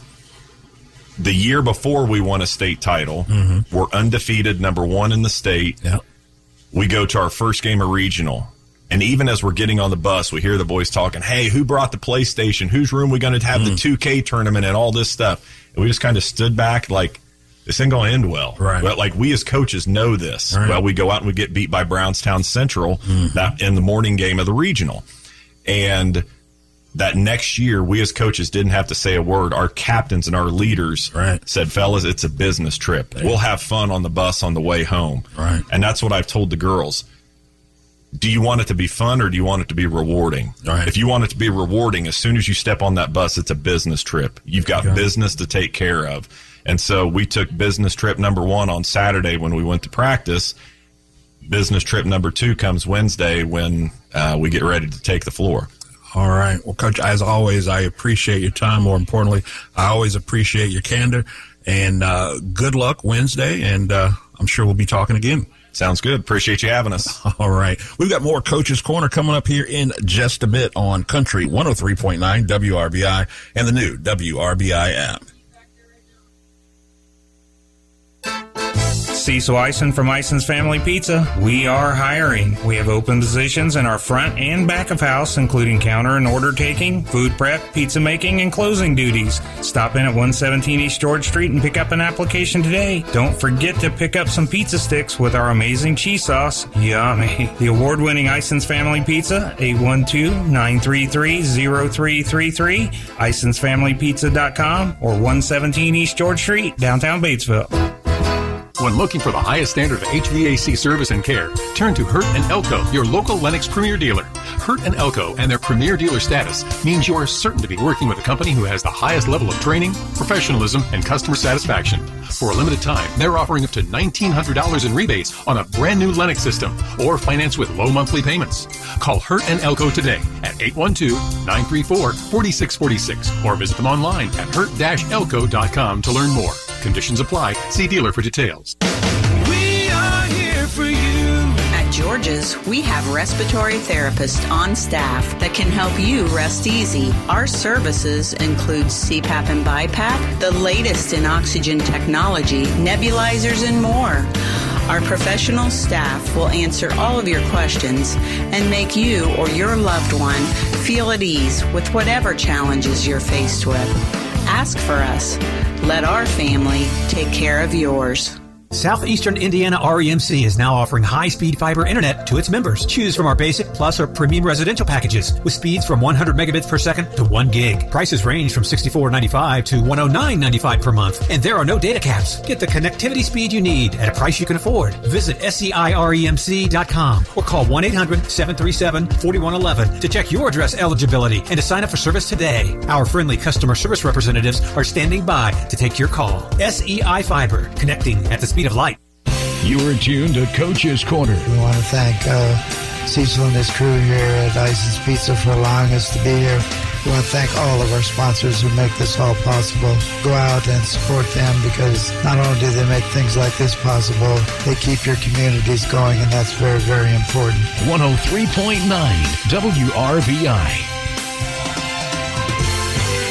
Speaker 11: The year before we won a state title, mm-hmm. we're undefeated, number one in the state.
Speaker 2: Yep.
Speaker 11: We go to our first game of regional. And even as we're getting on the bus, we hear the boys talking, "Hey, who brought the PlayStation? Whose room we going to have mm. the two K tournament and all this stuff?" And we just kind of stood back like, this ain't going to end well.
Speaker 2: Right.
Speaker 11: But like, we as coaches know this.
Speaker 2: Right.
Speaker 11: Well, we go out and we get beat by Brownstown Central mm-hmm. that in the morning game of the regional. And that next year, we as coaches didn't have to say a word. Our captains and our leaders
Speaker 2: right.
Speaker 11: said, "Fellas, it's a business trip.
Speaker 2: There.
Speaker 11: We'll have fun on the bus on the way home."
Speaker 2: Right.
Speaker 11: And that's what I've told the girls. Do you want it to be fun or do you want it to be rewarding?
Speaker 2: Right.
Speaker 11: If you want it to be rewarding, as soon as you step on that bus, it's a business trip. You've got
Speaker 2: okay.
Speaker 11: business to take care of. And so we took business trip number one on Saturday when we went to practice. Business trip number two comes Wednesday when uh, we get ready to take the floor.
Speaker 2: All right. Well, Coach, as always, I appreciate your time. More importantly, I always appreciate your candor. And uh, good luck Wednesday, and uh, I'm sure we'll be talking again.
Speaker 11: Sounds good. Appreciate you having us.
Speaker 2: All right. We've got more Coach's Corner coming up here in just a bit on Country one oh three point nine W R B I and the new W R B I app.
Speaker 4: Cecil Eisen from Eisen's Family Pizza. We are hiring. We have open positions in our front and back of house, including counter and order taking, food prep, pizza making, and closing duties. Stop in at one seventeen East George Street and pick up an application today. Don't forget to pick up some pizza sticks with our amazing cheese sauce. Yummy. The award-winning Eisen's Family Pizza, eight one two, nine three three, zero three three three, Eisens Family Pizza dot com, or one seventeen East George Street, downtown Batesville.
Speaker 5: When looking for the highest standard of H V A C service and care, turn to Hurt and Elko, your local Lennox Premier dealer. Hurt and Elko and their Premier dealer status means you are certain to be working with a company who has the highest level of training, professionalism, and customer satisfaction. For a limited time, they're offering up to nineteen hundred dollars in rebates on a brand new Lennox system or finance with low monthly payments. Call Hurt and Elko today at eight one two, nine three four, four six four six or visit them online at hurt dash elko dot com to learn more. Conditions apply. See dealer for details.
Speaker 8: We are here for you.
Speaker 6: At George's, we have respiratory therapists on staff that can help you rest easy. Our services include C PAP and BiPAP, the latest in oxygen technology, nebulizers, and more. Our professional staff will answer all of your questions and make you or your loved one feel at ease with whatever challenges you're faced with. Ask for us. Let our family take care of yours.
Speaker 12: Southeastern Indiana R E M C is now offering high-speed fiber internet to its members. Choose from our basic, plus, or premium residential packages with speeds from one hundred megabits per second to one gig. Prices range from sixty-four ninety-five to one oh nine ninety-five per month, and there are no data caps. Get the connectivity speed you need at a price you can afford. Visit S E I R E M C dot com or call one eight hundred, seven three seven, four one one one to check your address eligibility and to sign up for service today. Our friendly customer service representatives are standing by to take your call. S E I Fiber, connecting at the speed of light.
Speaker 1: You're tuned to Coach's Corner.
Speaker 10: We want to thank uh, Cecil and his crew here at Eisen's Pizza for allowing us to be here. We want to thank all of our sponsors who make this all possible. Go out and support them because not only do they make things like this possible, they keep your communities going, and that's very, very important.
Speaker 1: one oh three point nine W R B I.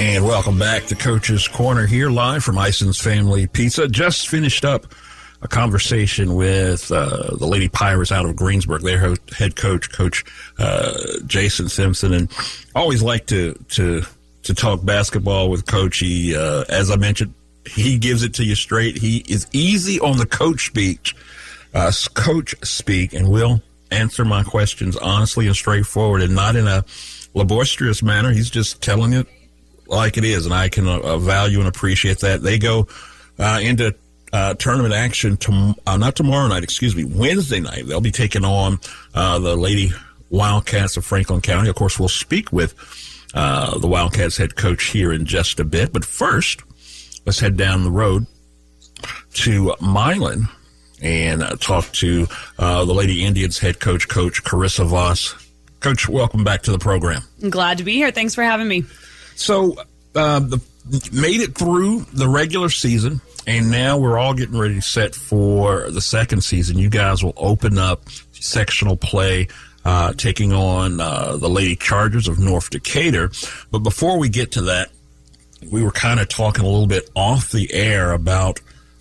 Speaker 2: And welcome back to Coach's Corner here, live from Ison's Family Pizza. Just finished up a conversation with uh, the Lady Pirates out of Greensburg, their ho- head coach, Coach uh, Jason Simpson. And I always like to to to talk basketball with Coach. He, uh, as I mentioned, he gives it to you straight. He is easy on the coach speech, uh, coach speak, and will answer my questions honestly and straightforward, and not in a laborious manner. He's just telling it like it is, and I can uh, value and appreciate that. They go uh, into uh, tournament action, to, uh, not tomorrow night, excuse me, Wednesday night. They'll be taking on uh, the Lady Wildcats of Franklin County. Of course, we'll speak with uh, the Wildcats head coach here in just a bit. But first, let's head down the road to Milan and uh, talk to uh, the Lady Indians head coach, Coach Carissa Voss. Coach, welcome back to the program.
Speaker 13: I'm glad to be here. Thanks for having me.
Speaker 2: So, uh, the, made it through the regular season, and now we're all getting ready to set for the second season. You guys will open up sectional play, uh, taking on uh, the Lady Chargers of North Decatur. But before we get to that, we were kind of talking a little bit off the air about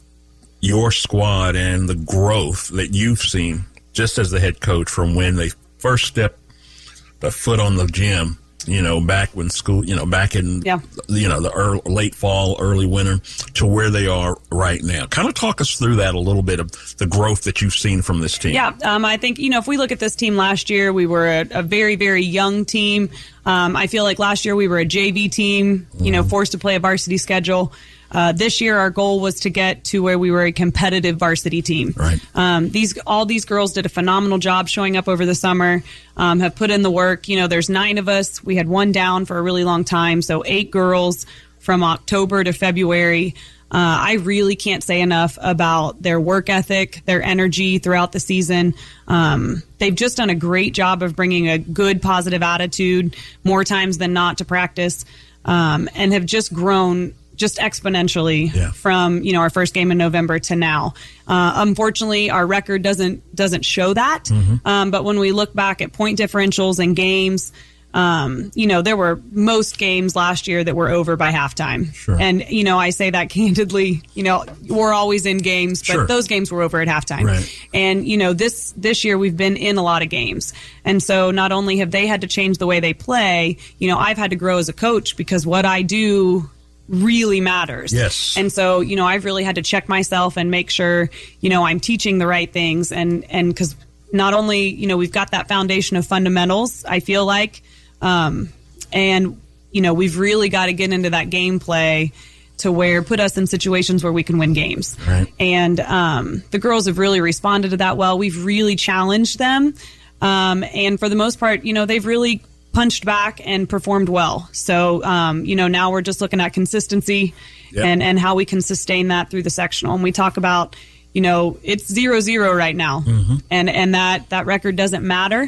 Speaker 2: your squad and the growth that you've seen just as the head coach from when they first stepped the foot on the gym, you know, back when school, you know, back in, yeah. you know, the early, late fall, early winter, to where they are right now. Kind of talk us through that a little bit of the growth that you've seen from this team.
Speaker 13: Yeah, um, I think, you know, if we look at this team last year, we were a, a very, very young team. Um, I feel like last year we were a J V team, you mm-hmm. know, forced to play a varsity schedule. Uh, this year, our goal was to get to where we were a competitive varsity team.
Speaker 2: Right.
Speaker 13: Um, these all these girls did a phenomenal job showing up over the summer, um, have put in the work. You know, there's nine of us. We had one down for a really long time, so eight girls from October to February. Uh, I really can't say enough about their work ethic, their energy throughout the season. Um, they've just done a great job of bringing a good, positive attitude more times than not to practice, um, and have just grown just exponentially yeah. from, you know, our first game in November to now. Uh, unfortunately, our record doesn't doesn't show that. Mm-hmm. Um, but when we look back at point differentials and games, um, you know, there were most games last year that were over by halftime.
Speaker 2: Sure.
Speaker 13: And, you know, I say that candidly, you know, we're always in games, but
Speaker 2: sure.
Speaker 13: those games were over at halftime.
Speaker 2: Right.
Speaker 13: And, you know, this this year we've been in a lot of games. And so not only have they had to change the way they play, you know, I've had to grow as a coach because what I do really matters.
Speaker 2: Yes.
Speaker 13: And so, you know, I've really had to check myself and make sure, you know, I'm teaching the right things. And, and because not only, you know, we've got that foundation of fundamentals, I feel like, um, and, you know, we've really got to get into that gameplay to where put us in situations where we can win games.
Speaker 2: Right.
Speaker 13: And um, the girls have really responded to that well. We've really challenged them. Um, and for the most part, you know, they've really punched back and performed well. So, um, you know, now we're just looking at consistency yep. and, and how we can sustain that through the sectional. And we talk about, you know, it's zero zero right now.
Speaker 2: Mm-hmm.
Speaker 13: And, and that, that record doesn't matter.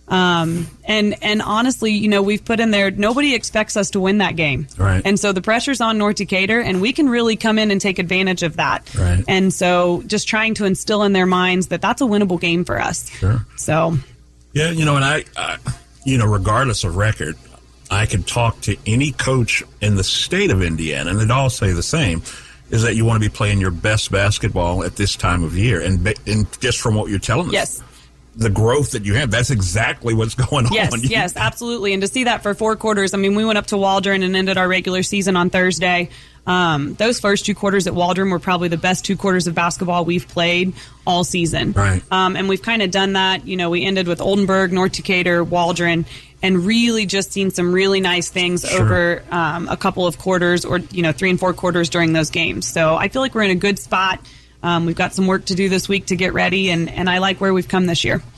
Speaker 13: Um, and, and honestly, you know, we've put in there, nobody expects us to win that game.
Speaker 2: Right.
Speaker 13: And so the pressure's on North Decatur, and we can really come in and take advantage of that.
Speaker 2: Right.
Speaker 13: And so just trying to instill in their minds that that's a winnable game for us.
Speaker 2: Sure.
Speaker 13: So.
Speaker 2: Yeah, you know, and I, I you know, regardless of record, I can talk to any coach in the state of Indiana, and they'd all say the same, is that you want to be playing your best basketball at this time of year. And, and just from what you're telling us,
Speaker 13: yes.
Speaker 2: the growth that you have, that's exactly what's going
Speaker 13: yes,
Speaker 2: on.
Speaker 13: Yes, yes, absolutely. And to see that for four quarters, I mean, we went up to Waldron and ended our regular season on Thursday. Um, those first two quarters at Waldron were probably the best two quarters of basketball we've played all season.
Speaker 2: Right.
Speaker 13: Um, and we've kind of done that. You know, we ended with Oldenburg, North Decatur, Waldron, and really just seen some really nice things
Speaker 2: sure.
Speaker 13: over um, a couple of quarters or, you know, three and four quarters during those games. So I feel like we're in a good spot. Um, we've got some work to do this week to get ready, and, and I like where we've come this year.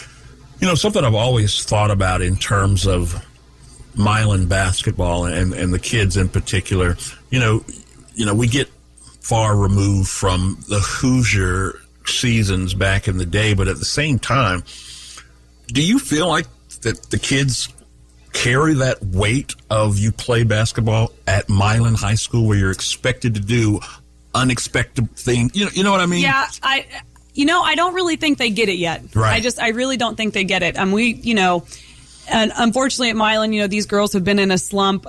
Speaker 2: You know, something I've always thought about in terms of Milan basketball and, and the kids in particular, you know, you know, we get far removed from the Hoosier seasons back in the day, but at the same time, do you feel like that the kids carry that weight of you play basketball at Milan High School where you're expected to do unexpected things? You know, you know what I mean?
Speaker 13: Yeah, I... You know, I don't really think they get it yet.
Speaker 2: Right.
Speaker 13: I just, I really don't think they get it. Um, we, you know, and unfortunately at Milan, you know, these girls have been in a slump of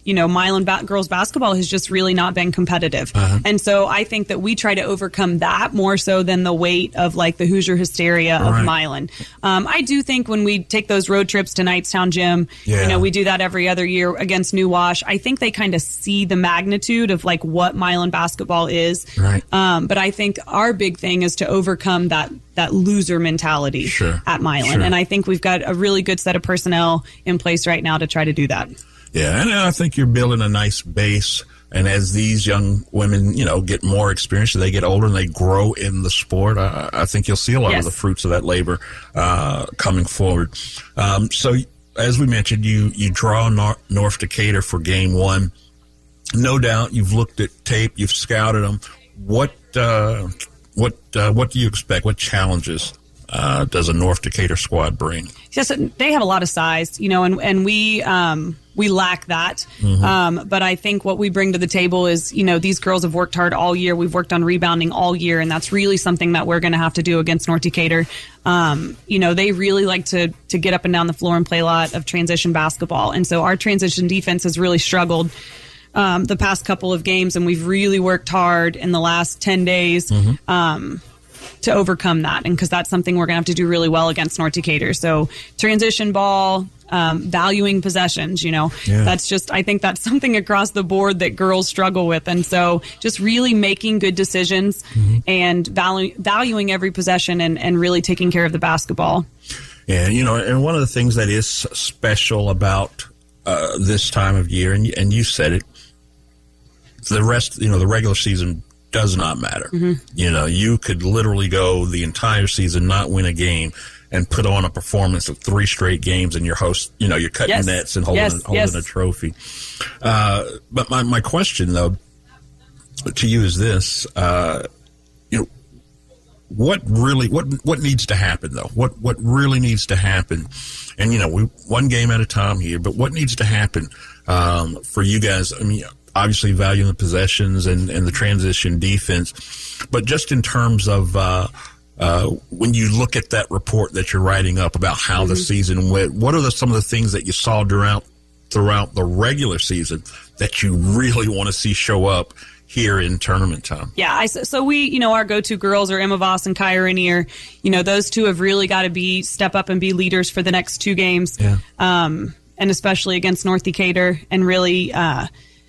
Speaker 13: you know, Milan ba- girls basketball has just really not been competitive.
Speaker 2: Uh-huh.
Speaker 13: And so I think that we try to overcome that more so than the weight of like the Hoosier hysteria of
Speaker 2: Right.
Speaker 13: Milan. Um, I do think when we take those road trips to Knightstown Gym,
Speaker 2: Yeah.
Speaker 13: you know, we do that every other year against New Wash. I think they kind of see the magnitude of like what Milan basketball is.
Speaker 2: Right.
Speaker 13: Um, but I think our big thing is to overcome that that loser mentality
Speaker 2: Sure.
Speaker 13: at Milan.
Speaker 2: Sure.
Speaker 13: And I think we've got a really good set of personnel in place right now to try to do that.
Speaker 2: Yeah, and I think you're building a nice base. And as these young women, you know, get more experience, as they get older and they grow in the sport, I, I think you'll see a lot
Speaker 13: Yes.
Speaker 2: of the fruits of that labor uh, coming forward. Um, so, as we mentioned, you you draw Nor- North Decatur for game one. No doubt, you've looked at tape, you've scouted them. What uh, what uh, what do you expect? What challenges uh, does a North Decatur squad bring?
Speaker 13: Just they have a lot of size, you know, and and we um, we lack that.
Speaker 2: Mhm.
Speaker 13: Um, but I think what we bring to the table is, you know, these girls have worked hard all year. We've worked on rebounding all year, and that's really something that we're going to have to do against North Decatur. Um, you know, they really like to to get up and down the floor and play a lot of transition basketball, and so our transition defense has really struggled um, the past couple of games, and we've really worked hard in the last ten days.
Speaker 2: Mm-hmm.
Speaker 13: Um, to overcome that, and because that's something we're going to have to do really well against North Decatur. So transition ball, um, valuing possessions, you know,
Speaker 2: Yeah.
Speaker 13: that's just, I think that's something across the board that girls struggle with. And so just really making good decisions
Speaker 2: Mm-hmm.
Speaker 13: and valu- valuing every possession and, and really taking care of the basketball.
Speaker 2: Yeah, you know, and one of the things that is special about uh, this time of year, and, and you said it, the rest, you know, the regular season does not matter.
Speaker 13: Mhm.
Speaker 2: You know, you could literally go the entire season, not win a game, and put on a performance of three straight games, and you're host, you know, you're cutting
Speaker 13: Yes.
Speaker 2: nets and holding,
Speaker 13: Yes,
Speaker 2: holding
Speaker 13: yes.
Speaker 2: a trophy. Uh, but my, my question, though, to you is this, uh, you know, what really, what, what needs to happen though? What, what really needs to happen? And, you know, we, one game at a time here, but what needs to happen, um, for you guys? I mean, obviously valuing the possessions and, and the transition defense, but just in terms of, uh, uh, when you look at that report that you're writing up about how the
Speaker 13: Mhm.
Speaker 2: season went, what are the, some of the things that you saw throughout, throughout the regular season that you really want to see show up here in tournament time?
Speaker 13: Yeah, I, so we, you know, our go-to girls are Emma Voss and Kaya Rainier. You know, those two have really got to be step up and be leaders for the next two games,
Speaker 2: Yeah.
Speaker 13: um, and especially against North Decatur, and really uh,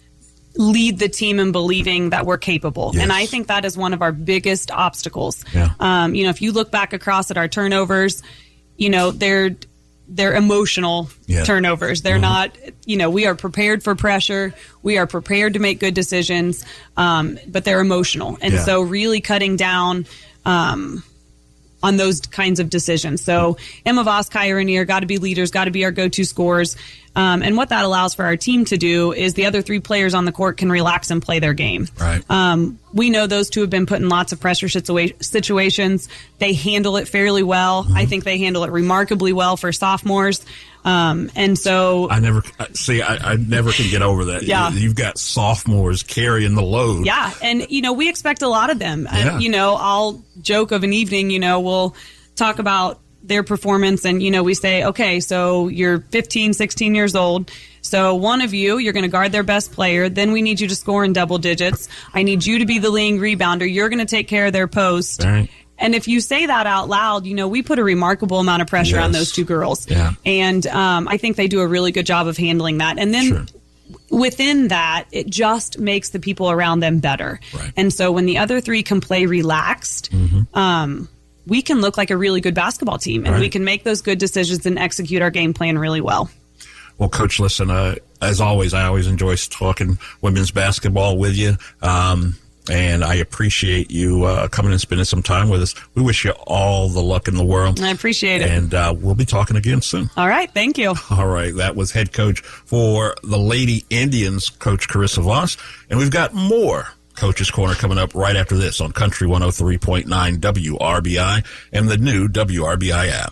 Speaker 13: lead the team in believing that we're capable.
Speaker 2: Yes.
Speaker 13: And I think that is one of our biggest obstacles.
Speaker 2: Yeah.
Speaker 13: Um, you know, if you look back across at our turnovers, you know, they're they're emotional
Speaker 2: Yeah.
Speaker 13: turnovers. They're
Speaker 2: Mhm.
Speaker 13: not, you know, we are prepared for pressure. We are prepared to make good decisions, um, but they're emotional. And
Speaker 2: Yeah.
Speaker 13: so really cutting down um, on those kinds of decisions. So Emma Voss, Kaya Rainier, got to be leaders, got to be our go-to scorers. Um, and what that allows for our team to do is the other three players on the court can relax and play their game.
Speaker 2: Right.
Speaker 13: Um, we know those two have been put in lots of pressure situa- situations. They handle it fairly well.
Speaker 2: Mm-hmm.
Speaker 13: I think they handle it remarkably well for sophomores. Um, and so,
Speaker 2: I never see. I, I never can get over that.
Speaker 13: Yeah.
Speaker 2: You, you've got sophomores carrying the load.
Speaker 13: yeah, and you know we expect a lot of them.
Speaker 2: Yeah.
Speaker 13: And, you know, I'll joke of an evening. You know, we'll talk about their performance, and you know, we say, okay, so you're fifteen, sixteen years old. So one of you, you're going to guard their best player. Then we need you to score in double digits. I need you to be the leading rebounder. You're going to take care of their post.
Speaker 2: All right.
Speaker 13: And if you say that out loud, you know, we put a remarkable amount of pressure on
Speaker 2: Yes.
Speaker 13: those two girls.
Speaker 2: Yeah.
Speaker 13: And um, I think they do a really good job of handling that. And then
Speaker 2: Sure.
Speaker 13: within that, it just makes the people around them better.
Speaker 2: Right.
Speaker 13: And so when the other three can play relaxed,
Speaker 2: Mm-hmm.
Speaker 13: um, we can look like a really good basketball team, and
Speaker 2: Right.
Speaker 13: we can make those good decisions and execute our game plan really well.
Speaker 2: Well, Coach, listen, uh, as always, I always enjoy talking women's basketball with you. Um, and I appreciate you uh, coming and spending some time with us. We wish you all the luck in the world.
Speaker 13: I appreciate it.
Speaker 2: And uh, we'll be talking again soon.
Speaker 13: All right. Thank you.
Speaker 2: All right. That was head coach for the Lady Indians, Coach Carissa Voss. And we've got more Coach's Corner coming up right after this on Country one oh three point nine W R B I and the new W R B I app.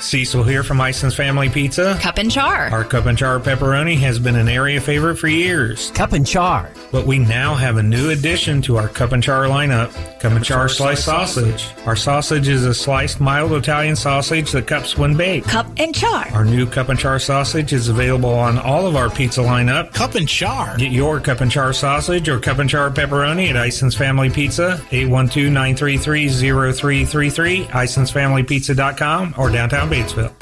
Speaker 4: Cecil here from Ison's Family Pizza.
Speaker 14: Cup and Char.
Speaker 4: Our Cup and Char pepperoni has been an area favorite for years.
Speaker 14: Cup and Char.
Speaker 4: But we now have a new addition to our Cup and Char lineup, Cup and Char sliced sausage. Our sausage is a sliced mild Italian sausage that cups when baked.
Speaker 14: Cup and Char.
Speaker 4: Our new Cup and Char sausage is available on all of our pizza lineup.
Speaker 15: Cup and Char.
Speaker 4: Get your Cup and Char sausage or Cup and Char pepperoni at Ison's Family Pizza, eight one two, nine three three, zero three three three, isons family pizza dot com, or downtown Batesville.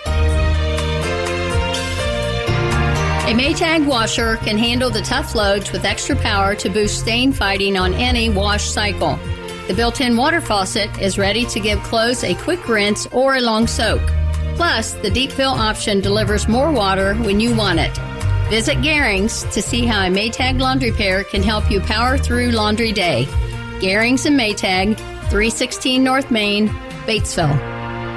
Speaker 7: A Maytag washer can handle the tough loads with extra power to boost stain fighting on any wash cycle. The built-in water faucet is ready to give clothes a quick rinse or a long soak. Plus, the deep fill option delivers more water when you want it. Visit Garings to see how a Maytag laundry pair can help you power through laundry day. Garings and Maytag, three sixteen North Main, Batesville.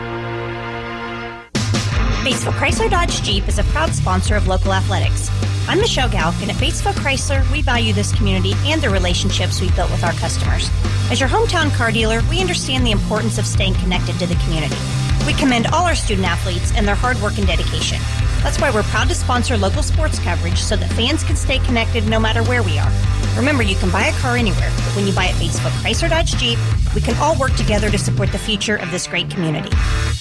Speaker 16: Batesville Chrysler Dodge Jeep is a proud sponsor of local athletics. I'm Michelle Galk, and at Batesville Chrysler, we value this community and the relationships we've built with our customers. As your hometown car dealer, we understand the importance of staying connected to the community. We commend all our student athletes and their hard work and dedication. That's why we're proud to sponsor local sports coverage so that fans can stay connected no matter where we are. Remember, you can buy a car anywhere, but when you buy at Batesville Chrysler Dodge Jeep, we can all work together to support the future of this great community.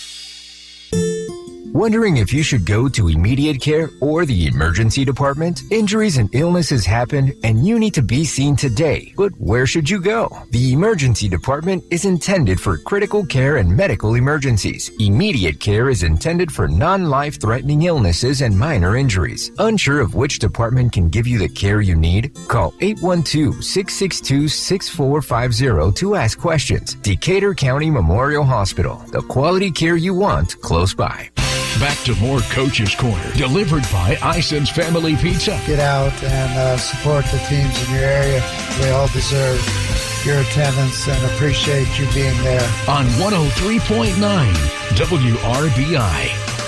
Speaker 17: Wondering if you should go to immediate care or the emergency department? Injuries and illnesses happen and you need to be seen today. But where should you go? The emergency department is intended for critical care and medical emergencies. Immediate care is intended for non-life threatening illnesses and minor injuries. Unsure of which department can give you the care you need? Call eight one two, six six two, six four five zero to ask questions. Decatur County Memorial Hospital. The quality care you want close by.
Speaker 1: Back to more Coach's Corner, delivered by Ison's Family Pizza.
Speaker 10: Get out and uh, support the teams in your area. They all deserve your attendance and appreciate you being there.
Speaker 1: On one oh three point nine W R B I.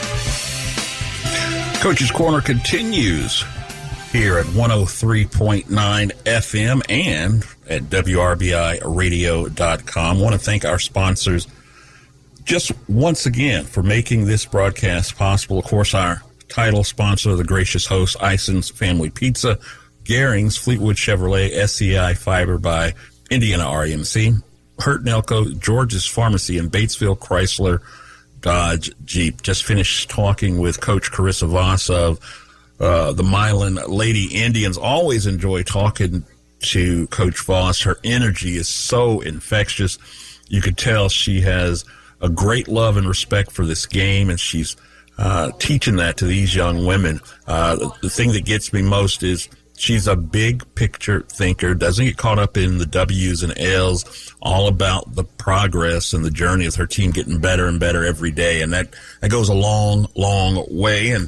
Speaker 2: Coach's Corner continues here at one oh three point nine F M and at W R B I radio dot com. I want to thank our sponsors just once again for making this broadcast possible. Of course, our title sponsor, the gracious host, Ison's Family Pizza, Garings, Fleetwood Chevrolet, S C I Fiber by Indiana R E M C, Hurt and Elko, George's Pharmacy, and Batesville Chrysler Dodge Jeep. Just finished talking with Coach Carissa Voss of uh, the Milan Lady Indians. Always enjoy talking to Coach Voss. Her energy is so infectious. You could tell she has a great love and respect for this game, and she's uh, teaching that to these young women. Uh, the, the thing that gets me most is she's a big picture thinker, doesn't get caught up in the W's and L's, all about the progress and the journey of her team getting better and better every day. And that, that goes a long, long way. And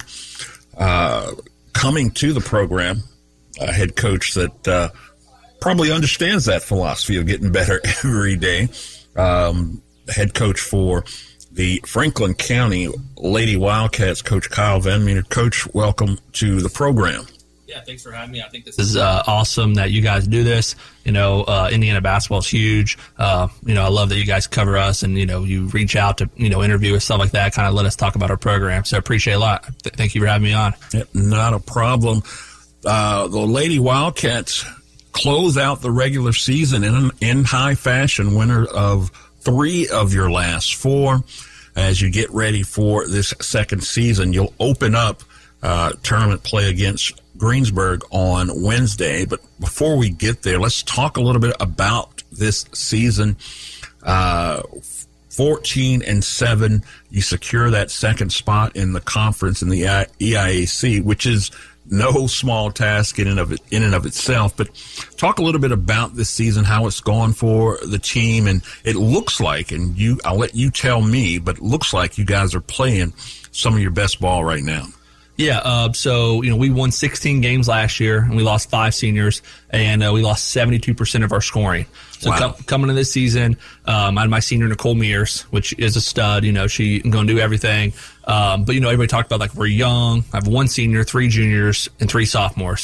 Speaker 2: uh, coming to the program, a head coach that uh, probably understands that philosophy of getting better every day. Um, head coach for the Franklin County Lady Wildcats, Coach Kyle Van Meter. Coach, welcome to the program.
Speaker 18: Yeah, thanks for having me. I think this is uh, awesome that you guys do this. You know, uh, Indiana basketball is huge. Uh, you know, I love that you guys cover us and, you know, you reach out to, you know, interview us, stuff like that, kind of let us talk about our program. So I appreciate it a lot. Th- thank you for having me on.
Speaker 2: Yep, not a problem. Uh, the Lady Wildcats close out the regular season in, in high fashion, winner of three of your last four. As you get ready for this second season, you'll open up uh, tournament play against Greensburg on Wednesday. But before we get there, let's talk a little bit about this season. Uh, fourteen and seven, you secure that second spot in the conference in the E I A C, which is no small task in and of it, in and of itself. But talk a little bit about this season, how it's gone for the team, and it looks like, and you, I'll let you tell me, but it looks like you guys are playing some of your best ball right now.
Speaker 18: Yeah, uh, so, you know, we won sixteen games last year, and we lost five seniors, and uh, we lost seventy-two percent of our scoring. So
Speaker 2: wow.
Speaker 18: com- coming into this season, um, I had my senior, Nicole Mears, which is a stud. You know, she can go and do everything. Um, but, you know, everybody talked about, like, we're young. I have one senior, three juniors, and three sophomores.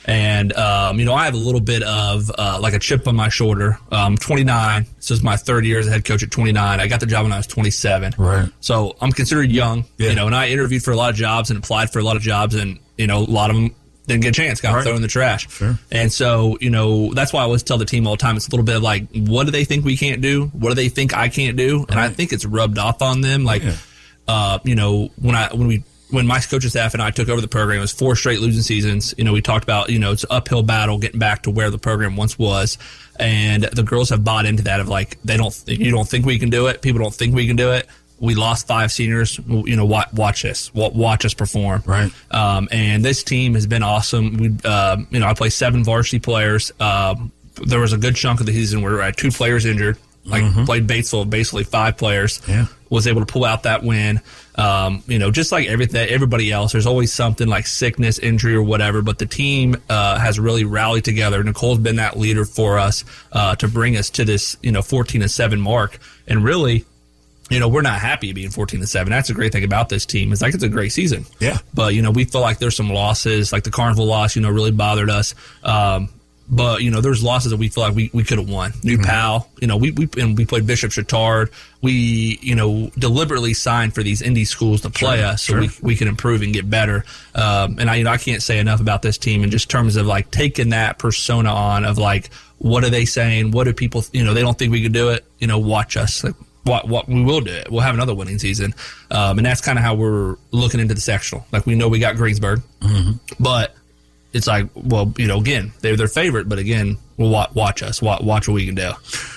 Speaker 18: And, um, you know, I have a little bit of uh, like a chip on my shoulder. Um, twenty-nine. This is my third year as a head coach at twenty-nine. I got the job when I was twenty-seven.
Speaker 2: Right.
Speaker 18: So I'm considered young,
Speaker 2: Yeah.
Speaker 18: you know, and I interviewed for a lot of jobs and applied for a lot of jobs, and, you know, a lot of them didn't get a chance, got
Speaker 2: Right.
Speaker 18: thrown in the trash.
Speaker 2: Sure.
Speaker 18: And so, you know, that's why I always tell the team all the time, it's a little bit of like, what do they think we can't do? What do they think I can't do? And I think it's rubbed off on them. Like,
Speaker 2: Yeah.
Speaker 18: uh, you know, when I, when we, when my coaching staff and I took over the program, it was four straight losing seasons. You know, we talked about, you know, it's an uphill battle getting back to where the program once was. And the girls have bought into that of like, they don't, you don't think we can do it. People don't think we can do it. We lost five seniors. You know, watch, watch us, watch us perform.
Speaker 2: Right.
Speaker 18: Um, and this team has been awesome. We, uh, you know, I play seven varsity players. Um, there was a good chunk of the season where I had two players injured. Like
Speaker 2: Mhm.
Speaker 18: played Batesville, basically five players.
Speaker 2: Yeah.
Speaker 18: Was able to pull out that win. Um, you know, just like everything, everybody else, there's always something like sickness, injury, or whatever. But the team uh, has really rallied together. Nicole's been that leader for us uh, to bring us to this, you know, fourteen and seven mark. And really, you know, we're not happy being fourteen and seven. That's a great thing about this team. It's like it's a great season.
Speaker 2: Yeah.
Speaker 18: But, you know, we feel like there's some losses, like the Carnival loss, you know, really bothered us. Um, but, you know, there's losses that we feel like we, we could have won. New
Speaker 2: Mm-hmm.
Speaker 18: Pal, you know, we, we, and we played Bishop Chatard. We, you know, deliberately signed for these indie schools to play
Speaker 2: Sure,
Speaker 18: us so
Speaker 2: sure.
Speaker 18: we, we can improve and get better. Um, and I, you know, I can't say enough about this team in just terms of like taking that persona on of like, what are they saying? What do people, you know, they don't think we could do it. You know, watch us. Like, What, what we will do it. We'll have another winning season. Um, and that's kind of how we're looking into the sectional. Like, we know we got Greensburg,
Speaker 2: Mm-hmm.
Speaker 18: but it's like, well, you know, again, they're their favorite, but again, we'll watch, watch us, watch, watch what we can do.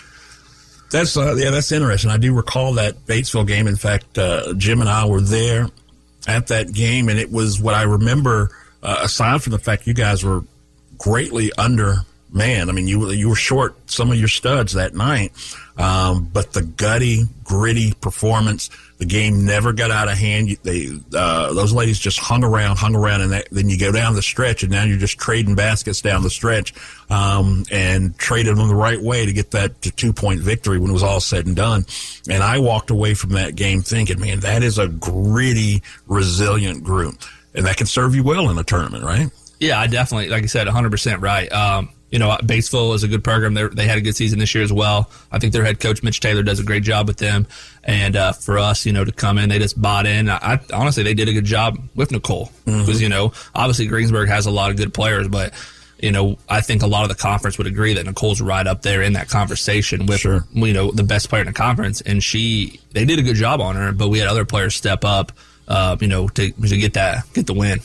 Speaker 2: That's uh, yeah, that's interesting. I do recall that Batesville game. In fact, uh, Jim and I were there at that game, and it was what I remember. Uh, aside from the fact you guys were greatly undermanned, I mean, you were you were short some of your studs that night, um, but the gutty, gritty performance. The game never got out of hand. You, they uh, those ladies just hung around, hung around, and that, then you go down the stretch, and now you're just trading baskets down the stretch, um, and traded them the right way to get that to two point victory when it was all said and done. And I walked away from that game thinking, man, that is a gritty, resilient group, and that can serve you well in a tournament, right?
Speaker 18: Yeah, I definitely, like I said, one hundred percent right. Um, you know, Batesville is a good program. They're, they had a good season this year as well. I think their head coach, Mitch Taylor, does a great job with them. And uh, for us, you know, to come in, they just bought in. I, I honestly, they did a good job with Nicole. Because,
Speaker 2: Mm-hmm.
Speaker 18: you know, obviously Greensburg has a lot of good players, but, you know, I think a lot of the conference would agree that Nicole's right up there in that conversation with,
Speaker 2: Sure.
Speaker 18: you know, the best player in the conference. And she, they did a good job on her, but we had other players step up, uh, you know, to, to get that, get the win.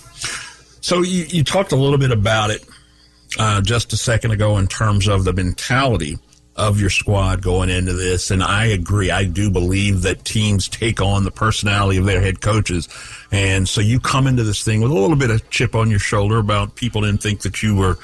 Speaker 2: So you, you talked a little bit about it uh, just a second ago in terms of the mentality of your squad going into this, and I agree. I do believe that teams take on the personality of their head coaches, and so you come into this thing with a little bit of chip on your shoulder about people didn't think that you were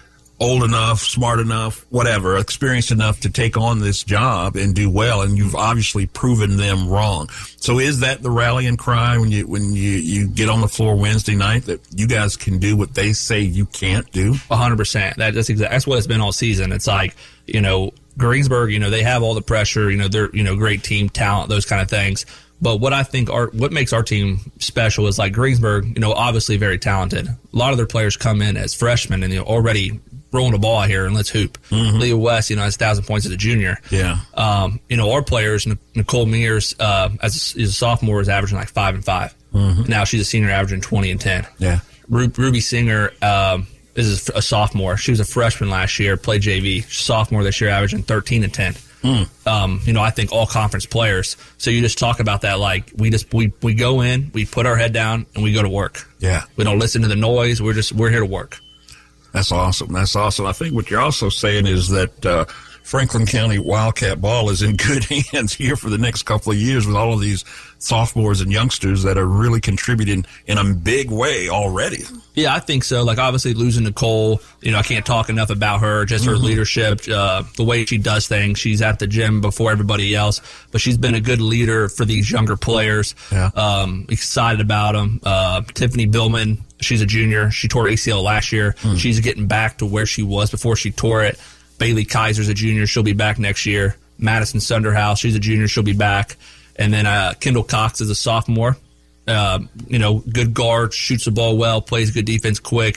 Speaker 2: old enough, smart enough, whatever, experienced enough to take on this job and do well, and you've obviously proven them wrong. So is that the rallying cry when you when you, you get on the floor Wednesday night that you guys can do what they say you can't do?
Speaker 18: A hundred percent. That, that's exactly, that's what it's been all season. It's like, you know, Greensburg, you know, they have all the pressure, you know, they're, you know, great team talent, those kind of things. But what I think our, what makes our team special is like Greensburg, you know, obviously very talented. A lot of their players come in as freshmen and they're already rolling the ball out here and let's hoop.
Speaker 2: Mm-hmm.
Speaker 18: Leah West, you know, has a thousand points as a junior.
Speaker 2: Yeah.
Speaker 18: Um, you know, our players, Nicole Mears, uh, as a, as a sophomore is averaging like five and five.
Speaker 2: Mhm.
Speaker 18: Now she's a senior averaging twenty and ten.
Speaker 2: Yeah.
Speaker 18: Ru- Ruby Singer, um, is a sophomore. She was a freshman last year, played J V. Sophomore this year, averaging thirteen and ten.
Speaker 2: Mm.
Speaker 18: Um, you know, I think all conference players. So you just talk about that like we just we we go in, we put our head down, and we go to work.
Speaker 2: Yeah.
Speaker 18: We don't listen to the noise. We're just we're here to work.
Speaker 2: That's awesome. That's awesome. I think what you're also saying is that uh, Franklin County Wildcat ball is in good hands here for the next couple of years with all of these sophomores and youngsters that are really contributing in a big way already.
Speaker 18: Yeah, I think so. Like, obviously, losing Nicole, you know, I can't talk enough about her, just her
Speaker 2: Mhm.
Speaker 18: leadership, uh, the way she does things. She's at the gym before everybody else, but she's been a good leader for these younger players.
Speaker 2: Yeah.
Speaker 18: Um, excited about them. Uh, Tiffany Billman, she's a junior. She tore A C L last year.
Speaker 2: Hmm.
Speaker 18: She's getting back to where she was before she tore it. Bailey Kaiser's a junior. She'll be back next year. Madison Sunderhouse, she's a junior. She'll be back. And then uh, Kendall Cox is a sophomore. Uh, you know, good guard, shoots the ball well, plays good defense quick.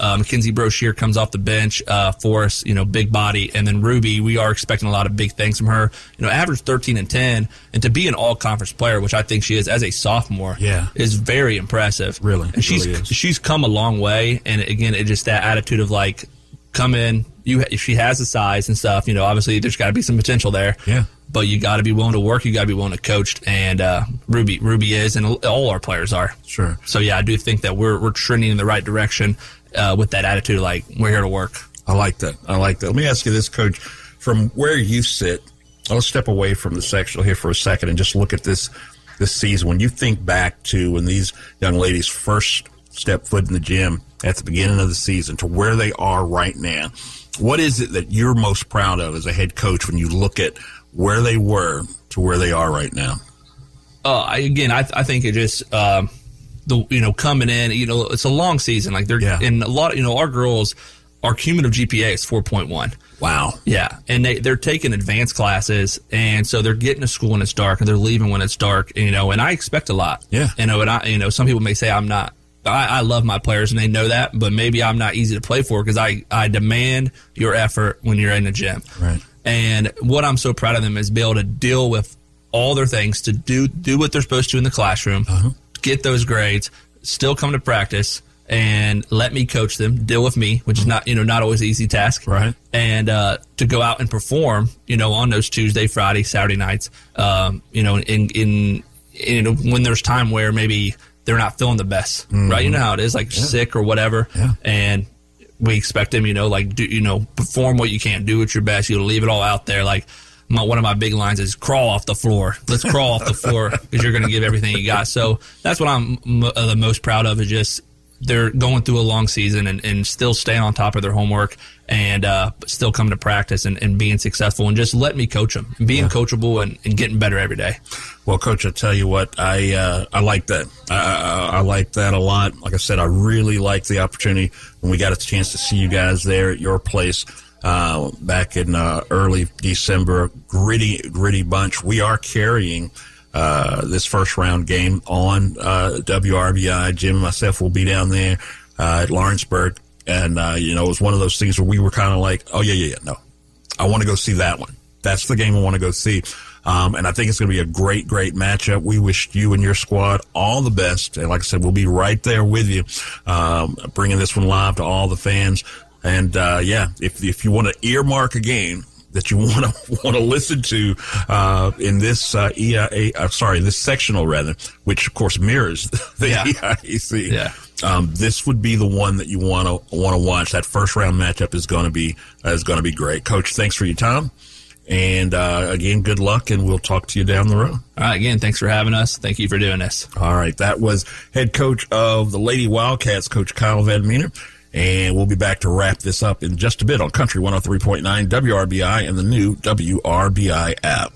Speaker 18: Uh, Mackenzie Broshier comes off the bench uh, for us, you know, big body. And then Ruby, we are expecting a lot of big things from her. You know, average thirteen and ten, and to be an all-conference player, which I think she is as a sophomore,
Speaker 2: yeah.
Speaker 18: is very impressive.
Speaker 2: Really.
Speaker 18: And she's
Speaker 2: really
Speaker 18: she's come a long way. And, again, it just that attitude of, like, come in. You, she has the size and stuff. You know, obviously there's got to be some potential there.
Speaker 2: Yeah.
Speaker 18: But you got to be willing to work. You got to be willing to coach. And uh, Ruby, Ruby is, and all our players are.
Speaker 2: Sure.
Speaker 18: So yeah, I do think that we're we're trending in the right direction uh, with that attitude. Like, we're here to work.
Speaker 2: I like that. I like that. Let me ask you this, Coach. From where you sit, I'll step away from the sectional here for a second and just look at this this season. When you think back to when these young ladies first stepped foot in the gym at the beginning of the season to where they are right now, what is it that you're most proud of as a head coach when you look at where they were to where they are right now?
Speaker 18: Uh, I, again, I, I think it just, um, the you know, coming in, you know, it's a long season. Like, they're
Speaker 2: yeah.
Speaker 18: in a lot, you know, our girls, our cumulative G P A is four point one.
Speaker 2: Wow.
Speaker 18: Yeah. And they, they're taking advanced classes. And so they're getting to school when it's dark and they're leaving when it's dark, you know, and I expect a lot.
Speaker 2: Yeah.
Speaker 18: You know, and I, you know, some people may say I'm not. I, I love my players and they know that, but maybe I'm not easy to play for because I, I demand your effort when you're in the gym.
Speaker 2: Right.
Speaker 18: And what I'm so proud of them is be able to deal with all their things, to do do what they're supposed to in the classroom,
Speaker 2: uh-huh.
Speaker 18: get those grades, still come to practice, and let me coach them, deal with me, which uh-huh. is not you know not always an easy task.
Speaker 2: Right.
Speaker 18: And uh, to go out and perform, you know, on those Tuesday, Friday, Saturday nights, um, you know, in in, in when there's time where maybe they're not feeling the best, mm-hmm. right? You know how it is, like yeah. sick or whatever,
Speaker 2: yeah.
Speaker 18: and we expect them, you know, like, do, you know, perform what you can, do at your best. You leave it all out there. Like, my, one of my big lines is crawl off the floor. Let's crawl off the floor because you're going to give everything you got. So that's what I'm m- uh, the most proud of is just they're going through a long season and, and still staying on top of their homework and uh, still coming to practice and, and being successful and just let me coach them and being yeah. coachable and, and getting better every day.
Speaker 2: Well, Coach, I'll tell you what, I uh, I like that. I, I, I like that a lot. Like I said, I really like the opportunity when we got a chance to see you guys there at your place uh, back in uh, early December. Gritty, gritty bunch. We are carrying uh, this first round game on uh, W R B I. Jim and myself will be down there uh, at Lawrenceburg. And, uh, you know, it was one of those things where we were kind of like, oh, yeah, yeah, yeah, no. I want to go see that one. That's the game I want to go see. Um, and I think it's going to be a great, great matchup. We wish you and your squad all the best. And like I said, we'll be right there with you, um, bringing this one live to all the fans. And, uh, yeah, if, if you want to earmark a game that you want to, want to listen to, uh, in this, uh, E I A, uh, sorry, this sectional rather, which of course mirrors the
Speaker 18: yeah.
Speaker 2: E I A C.
Speaker 18: Yeah.
Speaker 2: Um, this would be the one that you want to, want to watch. That first round matchup is going to be, uh, is going to be great. Coach, thanks for your time. And, uh, again, good luck, and we'll talk to you down the road.
Speaker 18: All right, again, thanks for having us. Thank you for doing this.
Speaker 2: All right, that was head coach of the Lady Wildcats, Coach Kyle Vademiner. And we'll be back to wrap this up in just a bit on Country one oh three point nine W R B I and the new W R B I app.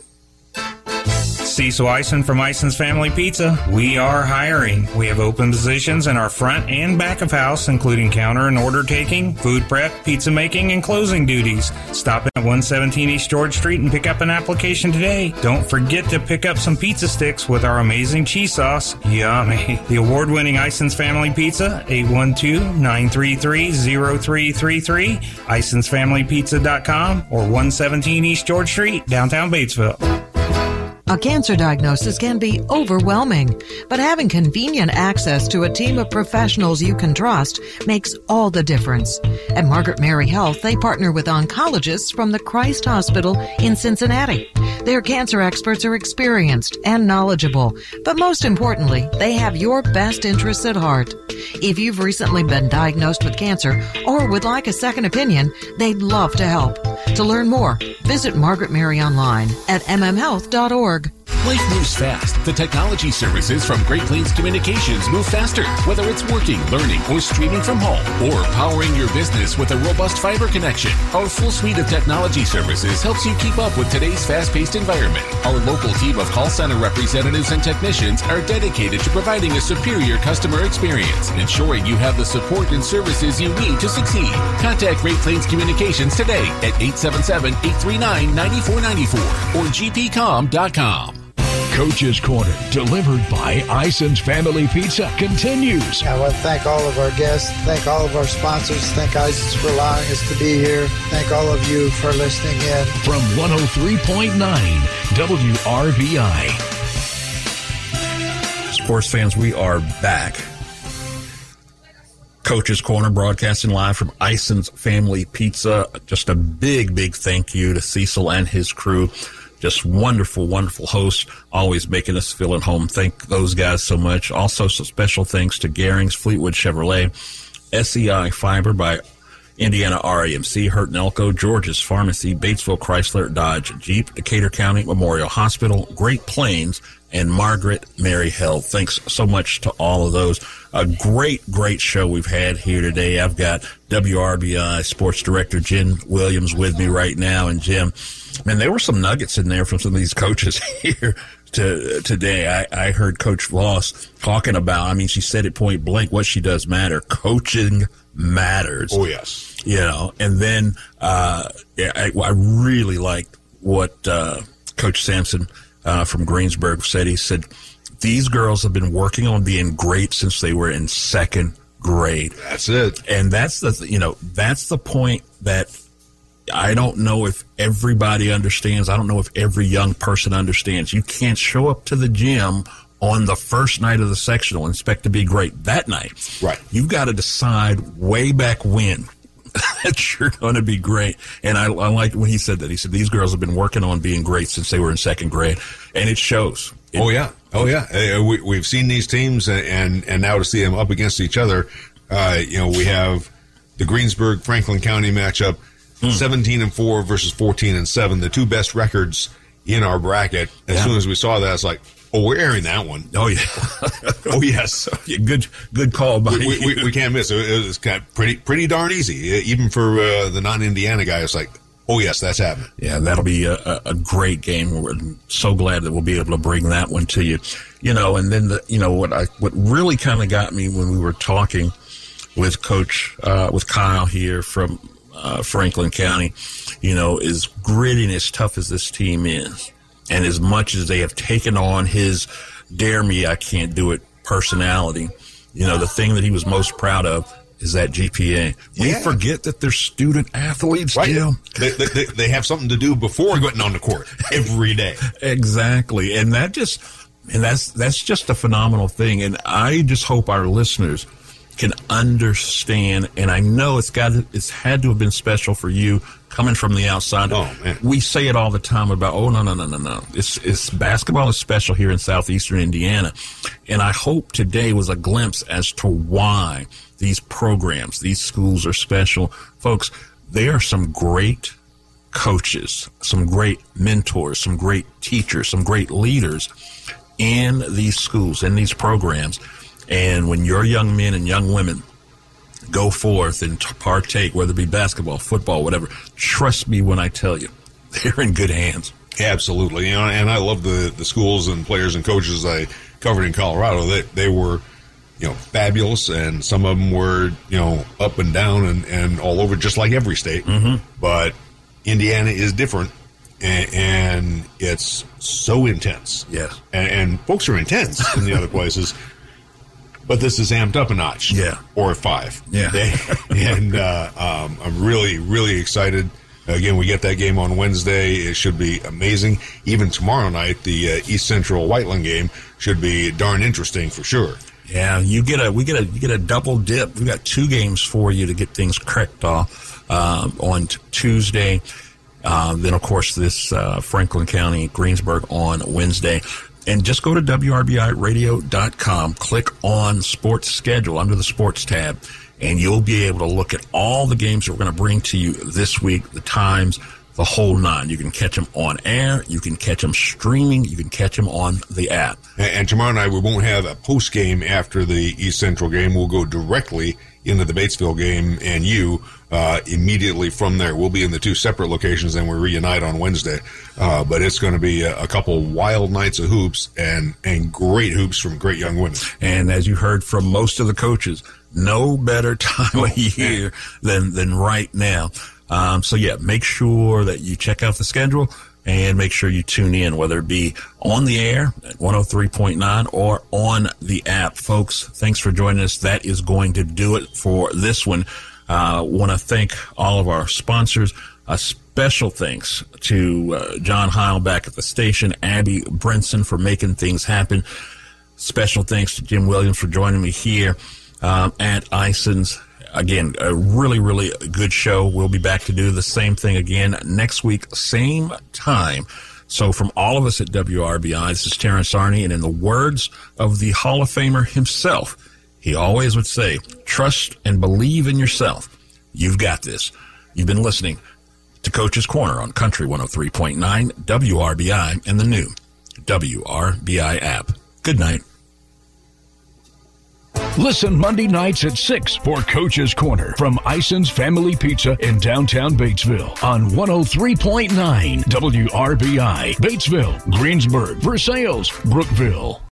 Speaker 4: Cecil Eisen from Eisen's Family Pizza. We are hiring. We have open positions in our front and back of house, including counter and order taking, food prep, pizza making, and closing duties. Stop at one seventeen East George Street and pick up an application today. Don't forget to pick up some pizza sticks with our amazing cheese sauce. Yummy. The award-winning Eisen's Family Pizza, eight one two, nine three three, zero three three three, eisens family pizza dot com, or one seventeen East George Street, downtown Batesville.
Speaker 14: A cancer diagnosis can be overwhelming, but having convenient access to a team of professionals you can trust makes all the difference. At Margaret Mary Health, they partner with oncologists from the Christ Hospital in Cincinnati. Their cancer experts are experienced and knowledgeable, but most importantly, they have your best interests at heart. If you've recently been diagnosed with cancer or would like a second opinion, they'd love to help. To learn more, visit Margaret Mary online at m m health dot org.
Speaker 15: Life moves fast. The technology services from Great Plains Communications move faster. Whether it's working, learning, or streaming from home, or powering your business with a robust fiber connection, our full suite of technology services helps you keep up with today's fast-paced environment. Our local team of call center representatives and technicians are dedicated to providing a superior customer experience, ensuring you have the support and services you need to succeed. Contact Great Plains Communications today at eight seven seven, eight three nine, nine four nine four or g p com dot com.
Speaker 1: Coach's Corner, delivered by Ison's Family Pizza, continues.
Speaker 10: I want to thank all of our guests, thank all of our sponsors, thank Ison's for allowing us to be here. Thank all of you for listening in.
Speaker 1: From one oh three point nine W R B I.
Speaker 2: Sports fans, we are back. Coach's Corner, broadcasting live from Ison's Family Pizza. Just a big, big thank you to Cecil and his crew. Just wonderful, wonderful hosts, always making us feel at home. Thank those guys so much. Also, some special thanks to Garings, Fleetwood Chevrolet, S E I Fiber by Indiana R A M C, Hurt and Elko, George's Pharmacy, Batesville Chrysler Dodge Jeep, Decatur County Memorial Hospital, Great Plains, and Margaret Mary Health. Thanks so much to all of those. A great, great show we've had here today. I've got W R B I Sports Director Jen Williams with me right now. And Jim, man, there were some nuggets in there from some of these coaches here to, today. I, I heard Coach Voss talking about, I mean, she said it point blank, what she does matter. Coaching matters.
Speaker 19: Oh, yes.
Speaker 2: You know, and then uh, yeah, I, I really liked what uh, Coach Sampson uh, from Greensburg said. He said, these girls have been working on being great since they were in second grade.
Speaker 19: That's it.
Speaker 2: And that's the, you know, that's the point that I don't know if everybody understands. I don't know if every young person understands. You can't show up to the gym on the first night of the sectional and expect to be great that night.
Speaker 19: Right.
Speaker 2: You've got to decide way back when that you're going to be great. And I, I liked when he said that. He said, these girls have been working on being great since they were in second grade. And it shows. It,
Speaker 19: oh, yeah. Oh, yeah. Uh, we, we've seen these teams, and, and now to see them up against each other, uh, you know, we have the Greensburg-Franklin County matchup, mm. seventeen and four versus fourteen and seven, the two best records in our bracket. As yeah. soon as we saw that, it's like, oh, we're airing that one.
Speaker 2: Oh, yeah.
Speaker 19: oh, yes.
Speaker 2: Yeah, good good call by
Speaker 19: we,
Speaker 2: you.
Speaker 19: We, we can't miss it. It was kind of pretty, pretty darn easy. Even for uh, the non-Indiana guy, it's like, oh, yes, that's happening.
Speaker 2: Yeah, that'll be a, a great game. We're so glad that we'll be able to bring that one to you. You know, and then, the, you know, what I what really kind of got me when we were talking with Coach, uh, with Kyle here from uh, Franklin County, you know, as gritty and as tough as this team is, and as much as they have taken on his dare me, I can't do it personality, you know, the thing that he was most proud of is that G P A. We yeah. forget that they're student athletes,
Speaker 19: right.
Speaker 2: Jim.
Speaker 19: They, they, they have something to do before getting on the court every day.
Speaker 2: Exactly. And that just, and that's, that's just a phenomenal thing. And I just hope our listeners can understand. And I know it's got, it's had to have been special for you coming from the outside.
Speaker 19: Oh, man.
Speaker 2: We say it all the time about, oh, no, no, no, no, no. It's, it's basketball is special here in southeastern Indiana. And I hope today was a glimpse as to why these programs, these schools are special. Folks, there are some great coaches, some great mentors, some great teachers, some great leaders in these schools, in these programs. And when your young men and young women go forth and partake, whether it be basketball, football, whatever, trust me when I tell you, they're in good hands.
Speaker 19: Absolutely. You know, and I love the, the schools and players and coaches I covered in Colorado. They, they were, you know, fabulous, and some of them were, you know, up and down and, and all over, just like every state.
Speaker 2: Mm-hmm.
Speaker 19: But Indiana is different, and, and it's so intense.
Speaker 2: Yes.
Speaker 19: And, and folks are intense in the other places. But this is amped up a notch.
Speaker 2: Yeah.
Speaker 19: Or a five.
Speaker 2: Yeah.
Speaker 19: and uh, um, I'm really, really excited. Again, we get that game on Wednesday. It should be amazing. Even tomorrow night, the uh, East Central Whiteland game should be darn interesting for sure.
Speaker 2: Yeah, you get a we get a you get a double dip. We got two games for you to get things cracked off uh, on t- Tuesday. Uh, then, of course, this uh, Franklin County, Greensburg on Wednesday. And just go to W R B I radio dot com, click on Sports Schedule under the Sports tab, and you'll be able to look at all the games that we're going to bring to you this week, the times, the whole nine. You can catch them on air, you can catch them streaming, you can catch them on the app.
Speaker 19: And, and tomorrow night we won't have a post game after the East Central game. We'll go directly into the Batesville game, and you uh, immediately from there. We'll be in the two separate locations, and we reunite on Wednesday. Uh, but it's going to be a, a couple wild nights of hoops and, and great hoops from great young women.
Speaker 2: And as you heard from most of the coaches, no better time oh, of year than, than right now. Um, so, yeah, make sure that you check out the schedule And make sure you tune in, whether it be on the air at one oh three point nine or on the app. Folks, thanks for joining us. That is going to do it for this one. I uh, want to thank all of our sponsors. A special thanks to uh, John Heil back at the station, Abby Brinson for making things happen. Special thanks to Jim Williams for joining me here um, at Ison's. Again, a really, really good show. We'll be back to do the same thing again next week, same time. So from all of us at W R B I, this is Terrence Arney, and in the words of the Hall of Famer himself, he always would say, trust and believe in yourself. You've got this. You've been listening to Coach's Corner on Country one oh three point nine, W R B I, and the new W R B I app. Good night.
Speaker 1: Listen Monday nights at six for Coach's Corner from Ison's Family Pizza in downtown Batesville on one oh three point nine W R B I. Batesville, Greensburg, Versailles, Brookville.